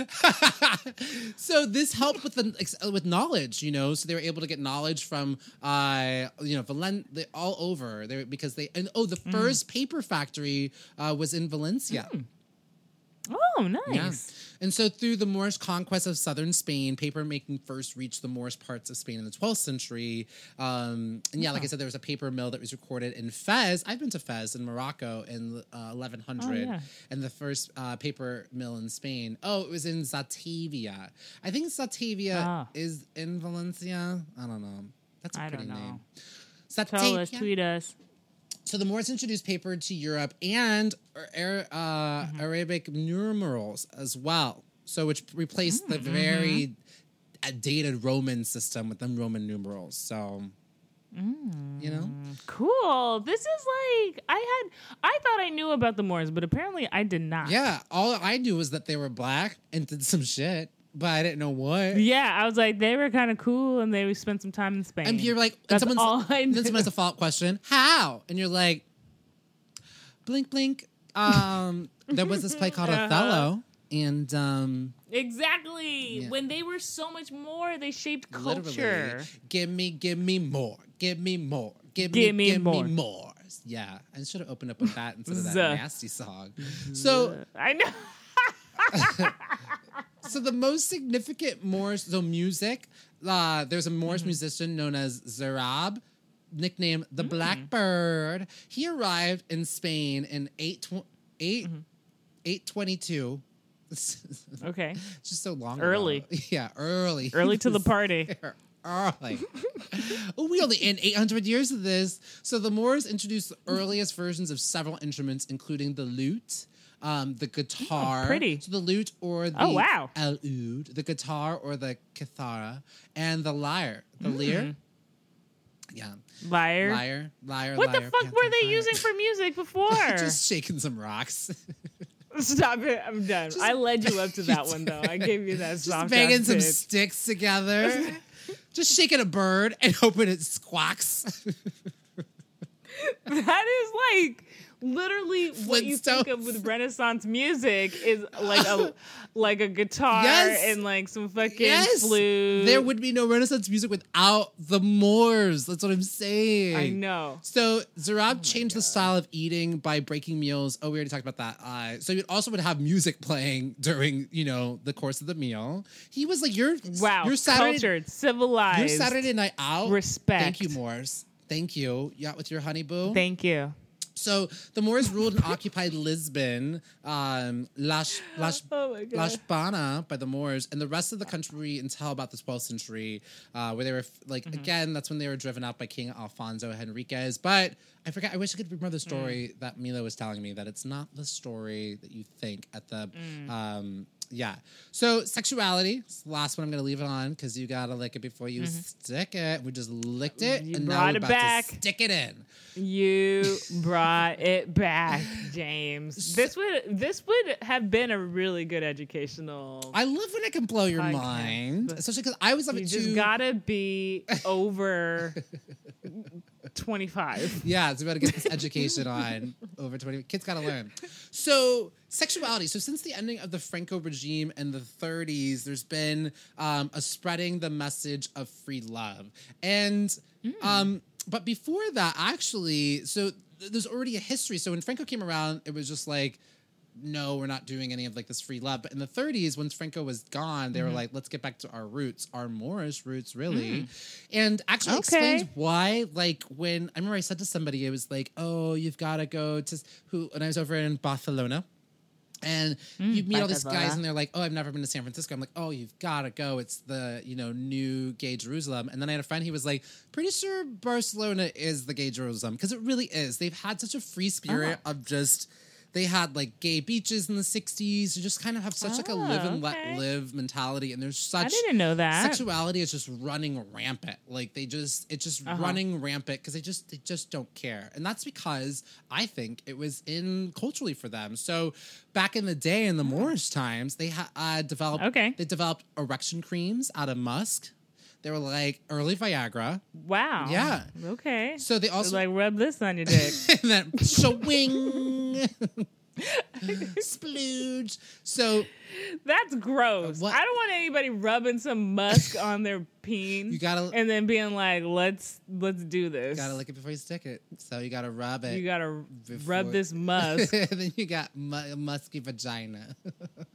So this helped with the ex- with knowledge, you know. So they were able to get knowledge from, uh, you know, Valen- they, all over. They because they and oh, the first paper factory uh, was in Valencia. Oh, nice. Yeah. And so through the Moorish conquest of southern Spain, paper making first reached the Moorish parts of Spain in the twelfth century. Um, and yeah, like I said, there was a paper mill that was recorded in Fez. I've been to Fez in Morocco in uh, eleven hundred. Oh, yeah. And the first uh, paper mill in Spain. Oh, it was in Zatavia. I think Zatavia Ah. is in Valencia. I don't know. That's a I pretty don't know. name. Tell us, Zatavia. tweet us. So the Moors introduced paper to Europe and uh, uh, Arabic numerals as well. So which replaced the very uh, dated Roman system with them Roman numerals. So, you know? Cool. This is like I had. I thought I knew about the Moors, but apparently I did not. Yeah, all I knew was that they were black and did some shit, but I didn't know what. Yeah, I was like, they were kind of cool, and they spent some time in Spain. And you're like, and That's someone's, all I and then knew. someone has a follow-up question. How? And you're like, blink, blink. Um, there was this play called Uh-huh. Othello, and um, Exactly. Yeah. When they were so much more, they shaped literally, culture. give me, give me more, give me more, give, Give me, me give more. me more. Yeah, I should have opened up with that instead of that Zuh. nasty song. So, I know. so the most significant Moorish, so music. Uh, there's a Moorish Mm-hmm. musician known as Zarab, nicknamed the Mm. Blackbird. He arrived in Spain in eight tw- eight Mm-hmm. eight twenty two. It's Okay. just so long. Early. ago. Yeah, early. Early to the party. Early. We only in eight hundred years of this. So the Moors introduced the earliest versions of several instruments, including the lute, um, the guitar. Oh, pretty. So the lute or the Oh, wow. alud, the guitar or the kithara, and the lyre. The Mm. lyre? Yeah. Liar. Lyre, lyre, What lyre, the fuck pants were on they fire. using for music before? Just shaking some rocks. Stop it. I'm done. I led you up to that one, though. I gave you that Just soft banging ass some pitch. sticks together. Just shaking a bird and hoping it squawks. That is like literally what you think of Flintstones. with Renaissance music is like a like a guitar Yes. and like some fucking Yes, flute. there would be no Renaissance music without the Moors. That's what I'm saying. I know. So Zarab changed the style of eating by breaking meals. Oh, we already talked about that. Uh, so you also would have music playing during, you know, the course of the meal. He was like, "Your Wow, your Saturday, cultured, civilized. your Saturday night out. Respect. Thank you, Moors. Thank you. Yeah, with your honey boo. Thank you. So the Moors ruled and occupied Lisbon, um, Las, Las, Oh my God. Las Bana by the Moors, and the rest of the country until about the twelfth century, uh, where they were like Mm-hmm. again, that's when they were driven out by King Alfonso Henriquez. But I forgot. I wish I could remember the story Mm. that Mila was telling me that it's not the story that you think at the. Mm. Um, yeah. So sexuality. It's the last one I'm gonna leave it on because you gotta lick it before you stick it. We just licked it, Mm-hmm. You and now brought we're it about back. to stick it in. You brought it back, James. This would this would have been a really good educational. I love when I can blow your Podcast. mind, especially because I was of you it just too. gotta be over twenty-five. Yeah, it's about to get this education on over twenty. Kids gotta learn. So sexuality. So since the ending of the Franco regime in the thirties, there's been um, a spreading the message of free love, and um, but before that, actually, so th- there's already a history. So when Franco came around, it was just like, no, we're not doing any of like this free love. But in the thirties, once Franco was gone, they were like, let's get back to our roots, our Moorish roots, really. And actually Okay. explains why, like when, I remember I said to somebody, it was like, oh, you've got to go to, who, when I was over in Barcelona. And you meet all these Barcelona. guys and they're like, oh, I've never been to San Francisco. I'm like, oh, you've got to go. It's the, you know, new gay Jerusalem. And then I had a friend, he was like, pretty sure Barcelona is the gay Jerusalem. Because it really is. They've had such a free spirit of just, they had like gay beaches in the sixties. You just kind of have such like a live and Oh, okay. let live mentality. And there's such I didn't know that. sexuality is just running rampant. Like they just, it's just Uh-huh. running rampant because they just, they just don't care. And that's because I think it was in culturally for them. So back in the day in the Moorish times, they ha- uh, developed, Okay. they developed erection creams out of musk. They were like early Viagra. Wow. Yeah. Okay. So they also like rub this on your dick. and then swing, splooge. So That's gross. What? I don't want anybody rubbing some musk on their peen. You gotta- and then being like, "Let's let's do this." you gotta lick it before you stick it. So you gotta rub it. You gotta before- rub this musk. and then you got mu- musky vagina.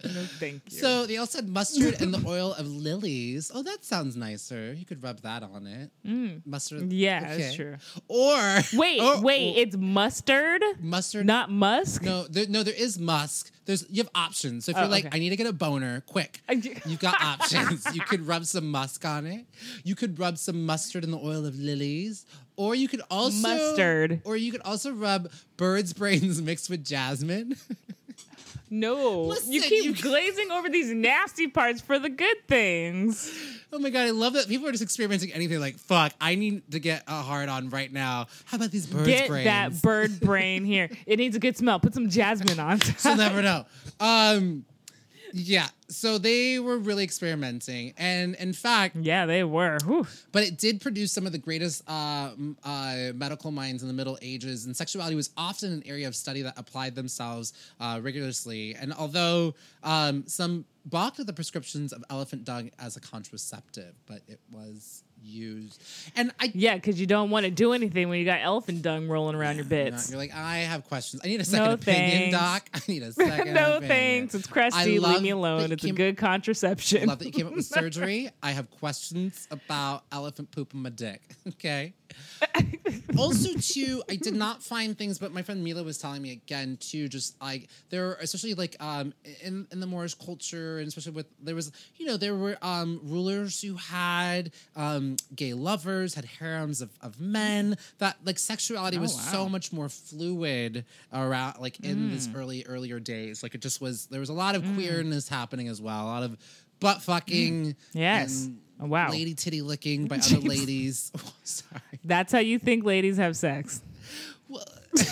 No, thank you. So they also had mustard and the oil of lilies. Oh, that sounds nicer. You could rub that on it. Mm. Mustard. Yeah, okay. that's true. Or Wait, or- wait, or- it's mustard, mustard. not musk? No, there, no, there is musk. There's you have options. So if you're Oh, like, okay. I need to get a boner, quick, you've got options. You could rub some musk on it. You could rub some mustard in the oil of lilies, or you could also Mustard. or you could also rub bird's brains mixed with jasmine. No, Listen, you keep you- glazing over these nasty parts for the good things. Oh my god, I love that people are just experimenting anything. Like, fuck, I need to get a hard on right now. How about these bird's Get brains? that bird brain here. It needs a good smell. Put some jasmine on. You'll never know. Um, yeah, so they were really experimenting, and in fact, Yeah, they were. Whew. but it did produce some of the greatest uh, m- uh, medical minds in the Middle Ages, and sexuality was often an area of study that applied themselves uh, rigorously. And although um, some balked at the prescriptions of elephant dung as a contraceptive, but it was used. And I Yeah, because you don't want to do anything when you got elephant dung rolling around your You're bits. like, I have questions. I need a second No opinion, thanks. Doc. I need a second No opinion. thanks. It's crusty. I love Leave me that alone. you It's a came- good contraception. Love that you came up with surgery. I have questions about elephant poop in my dick. Okay. Also, too, I did not find things, but my friend Mila was telling me again, too, just like there, are, especially like um in in the Moorish culture, and especially with there was, you know, there were um rulers who had um gay lovers, had harems of, of men. That like sexuality Oh, was wow. so much more fluid around like in this early earlier days. Like it just was. There was a lot of queerness happening as well. A lot of butt fucking. Yes. and Oh, wow. Lady titty licking by other ladies. Oh, sorry. That's how you think ladies have sex. Well,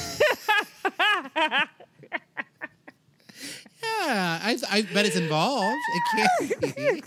yeah, I, I bet it's involved. It can't be.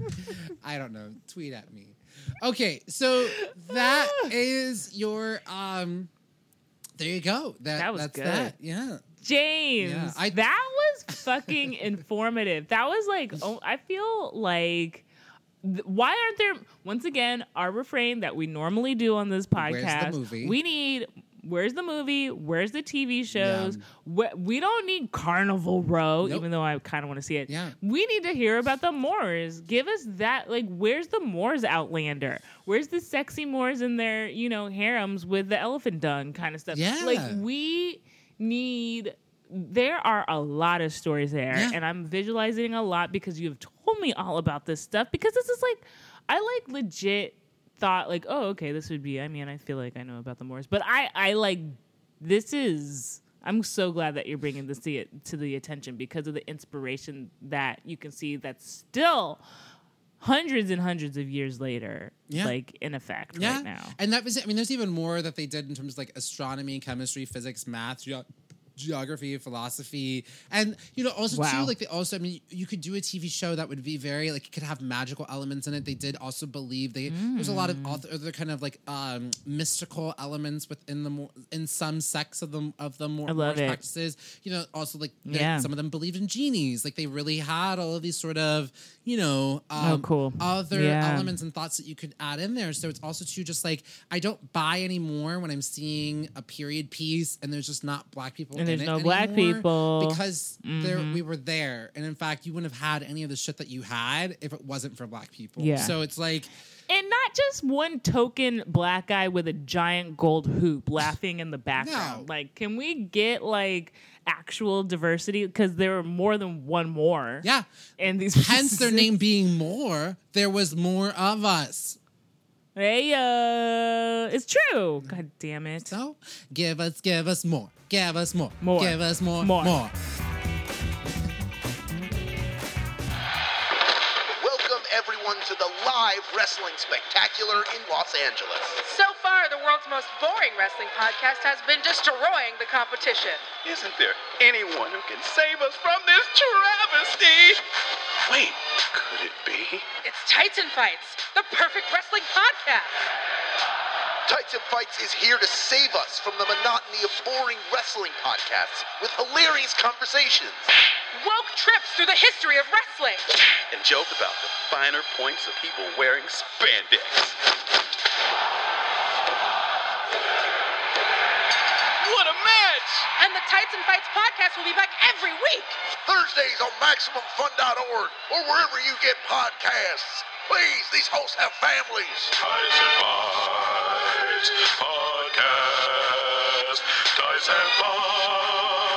I don't know. Tweet at me. Okay, so that is your um. There you go. That, That was that's good. that. Yeah. James, Yeah, I- that was fucking informative. That was like, oh, I feel like, th- why aren't there, once again, our refrain that we normally do on this Where's the podcast, movie? we need, where's the movie? Where's the T V shows? Yeah. Wh- We don't need Carnival Row, Nope. even though I kind of want to see it. Yeah. We need to hear about the Moors. Give us that, like, where's the Moors Outlander? Where's the sexy Moors in their, you know, harems with the elephant dung kind of stuff? Yeah. Like, we need, there are a lot of stories there, Yeah. and I'm visualizing a lot because you've told me all about this stuff, because this is like, I like legit thought like, oh, okay, this would be, I mean, I feel like I know about the Moors, but I, I like, this is, I'm so glad that you're bringing this to, it, to the attention because of the inspiration that you can see that's still hundreds and hundreds of years later, Yeah. like in effect Yeah. right now. And that was it. I mean, there's even more that they did in terms of like astronomy, chemistry, physics, math, ge- geography, philosophy. And, you know, also Wow. too, like they also, I mean, you could do a T V show that would be very, like, it could have magical elements in it. They did also believe they, there's a lot of Mm. other, other kind of like um, mystical elements within the, more, in some sects of the, of the more I love it. practices. You know, also like they- Yeah. some of them believed in genies. Like they really had all of these sort of, you know, um, Oh, cool. other Yeah. elements and thoughts that you could add in there. So it's also too just like I don't buy anymore when I'm seeing a period piece and there's just not black people And in there's it no black anymore people. because there we were there, and in fact you wouldn't have had any of the shit that you had if it wasn't for black people. Yeah. So it's like And not just one token black guy with a giant gold hoop laughing in the background. No. Like, can we get like actual diversity? Because there are more than one more. yeah. And these Hence their name being more. There was more of us. Hey, uh, it's true. God damn it. So give us, give us more. Give us more. More. Give us more. More. More. Welcome everyone to the live wrestling spectacular in Los Angeles. So far, the world's most boring wrestling podcast has been destroying the competition. Isn't there anyone who can save us from this travesty? Wait, could it be? It's Titan Fights, the perfect wrestling podcast. Titan Fights is here to save us from the monotony of boring wrestling podcasts with hilarious conversations Woke trips through the history of wrestling. and joke about the finer points of people wearing spandex. What a match! And the Tights and Fights podcast will be back every week. Thursdays on Maximum Fun dot org or wherever you get podcasts. Please, these hosts have families. Tights and Fights podcast. Tights and Fights.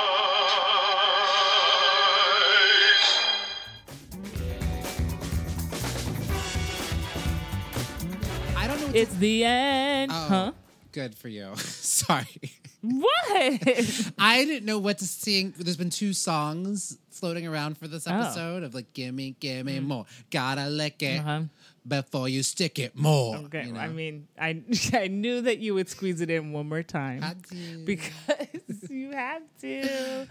I don't know. What It's to- the end. Oh, Huh? Good for you. Sorry. What? I didn't know what to sing. There's been two songs floating around for this Oh. episode of like, gimme, gimme more. Gotta lick it Uh-huh. before you stick it more. Okay, you know? I mean, I I knew that you would squeeze it in one more time Had to. because you have to.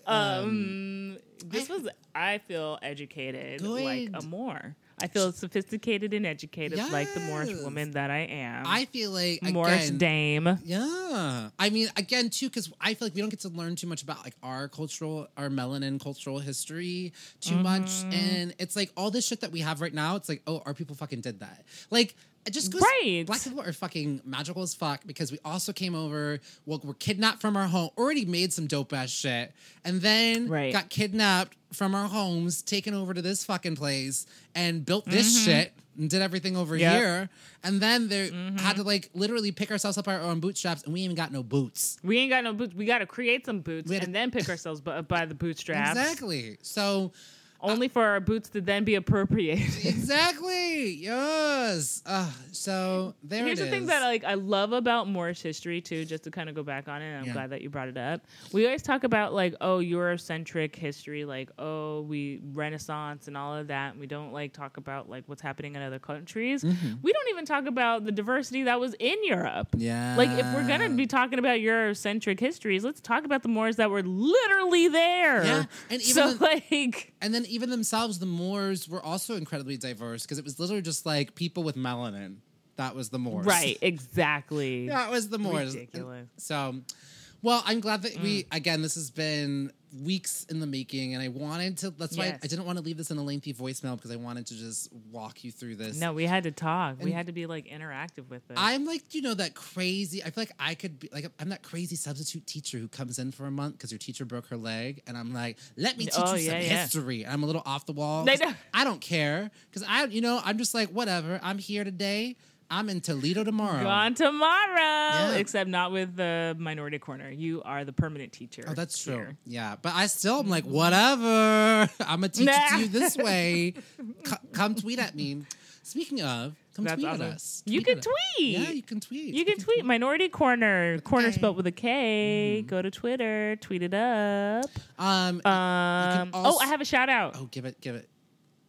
Um, this was, I feel educated like Good. a Moor. I feel sophisticated and educated like the Moorish Yes. woman that I am. I feel like Moorish again, dame. Yeah. I mean, again, too, because I feel like we don't get to learn too much about like our cultural, our melanin cultural history too much. Mm-hmm. And it's like all this shit that we have right now, it's like, oh, our people fucking did that. Like, it just goes, Right. Black people are fucking magical as fuck because we also came over, well, we're kidnapped from our home, already made some dope ass shit, and then Right. got kidnapped from our homes, taken over to this fucking place, and built this shit and did everything over Yep. here. And then they had to like literally pick ourselves up our own bootstraps, and we ain't even got no boots. We ain't got no boots. We got to create some boots We had to- and then pick ourselves by, by the bootstraps. Exactly. So Only for our boots to then be appropriated. exactly. Yes. Uh, so there Here's it the thing is. that like I love about Moorish history too, just to kind of go back on it. And I'm Yeah. glad that you brought it up. We always talk about like, oh, Eurocentric history, like, oh, we Renaissance and all of that. And we don't like talk about like what's happening in other countries. We don't even talk about the diversity that was in Europe. Yeah. Like if we're gonna be talking about Eurocentric histories, let's talk about the Moors that were literally there. Yeah, and even so the- like And then even themselves, the Moors were also incredibly diverse because it was literally just like people with melanin. That was the Moors. right, exactly. That was the Moors. Ridiculous. So, well, I'm glad that Mm. we, again, this has been weeks in the making, and I wanted to, that's why Yes. I didn't want to leave this in a lengthy voicemail because I wanted to just walk you through this. No, we had to talk. we And- had to be like interactive with it. I'm like, you know, that crazy, I feel like I could be, like, I'm that crazy substitute teacher who comes in for a month because your teacher broke her leg, and I'm like, let me teach Oh, you yeah, some yeah. history. And I'm a little off the wall. I 'cause know. I don't care because I, you know, I'm just like, whatever. I'm here today. I'm in Toledo tomorrow. Gone tomorrow, Yeah. except not with the Minority Corner. You are the permanent teacher. Oh, that's true. here. Yeah, but I still am like, whatever. I'm gonna teach it Nah. to you this way. C- come tweet at me. Speaking of, come That's tweet awesome. at us. You Tweet can at us. tweet. Yeah, you can tweet. You can tweet Minority Corner. Corner K. spelled with a K. Go to Twitter, tweet it up. Um, Um, oh, also- I have a shout out. oh, give it, give it.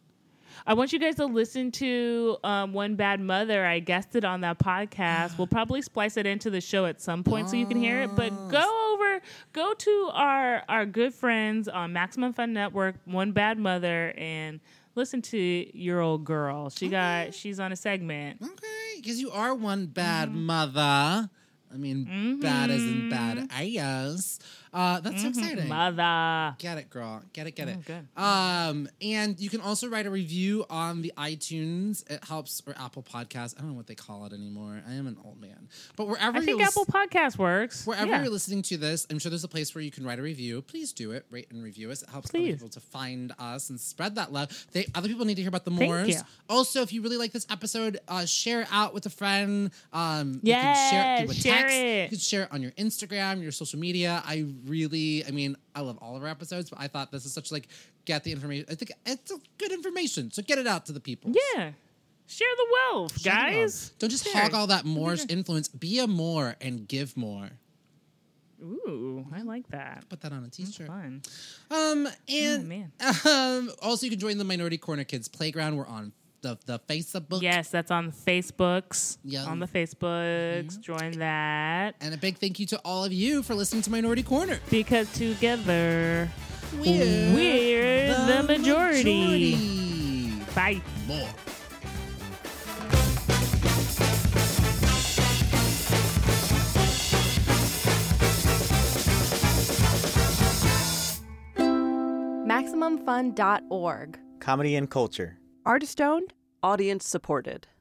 I want you guys to listen to um, One Bad Mother. I guessed it on that podcast. We'll probably splice it into the show at some point so you can hear it. But go over, go to our our good friends on Maximum Fun Network, One Bad Mother, and listen to your old girl. She got she's on a segment. Okay, because you are one bad mother. I mean, bad as in bad ass. Uh, that's so exciting. Mother. Get it, girl. Get it, get it. Oh, good. Um, and you can also write a review on the iTunes. It helps, or Apple Podcasts. I don't know what they call it anymore. I am an old man. But wherever I think you're Apple Podcast works. Wherever Yeah. you're listening to this, I'm sure there's a place where you can write a review. Please do it. Rate and review us. It helps other Please. people to find us and spread that love. They, other people need to hear about the Thank Moors. you. Also, if you really like this episode, uh, share it out with a friend. Um, Yeah, you can share it through a share text. it. You can share it on your Instagram, your social media. I really, I mean, I love all of our episodes, but I thought this is such like get the information. I think it's good information, so get it out to the people. Yeah. Share the wealth, Share the love. guys. Don't just Share hog it. all that Moorish influence. Be a Moor and give more. Ooh, I like that. Put that on a t-shirt. Fun. Um, and Oh, man. um, also you can join the Minority Corner Kids Playground. We're on the the Facebook. Yes, that's on Facebooks. Yeah. On the Facebooks. Join that. And a big thank you to all of you for listening to Minority Corner. Because together We're, we're the majority. majority. Bye. More. Maximum Fun dot org. Comedy and culture. Artist owned, audience supported.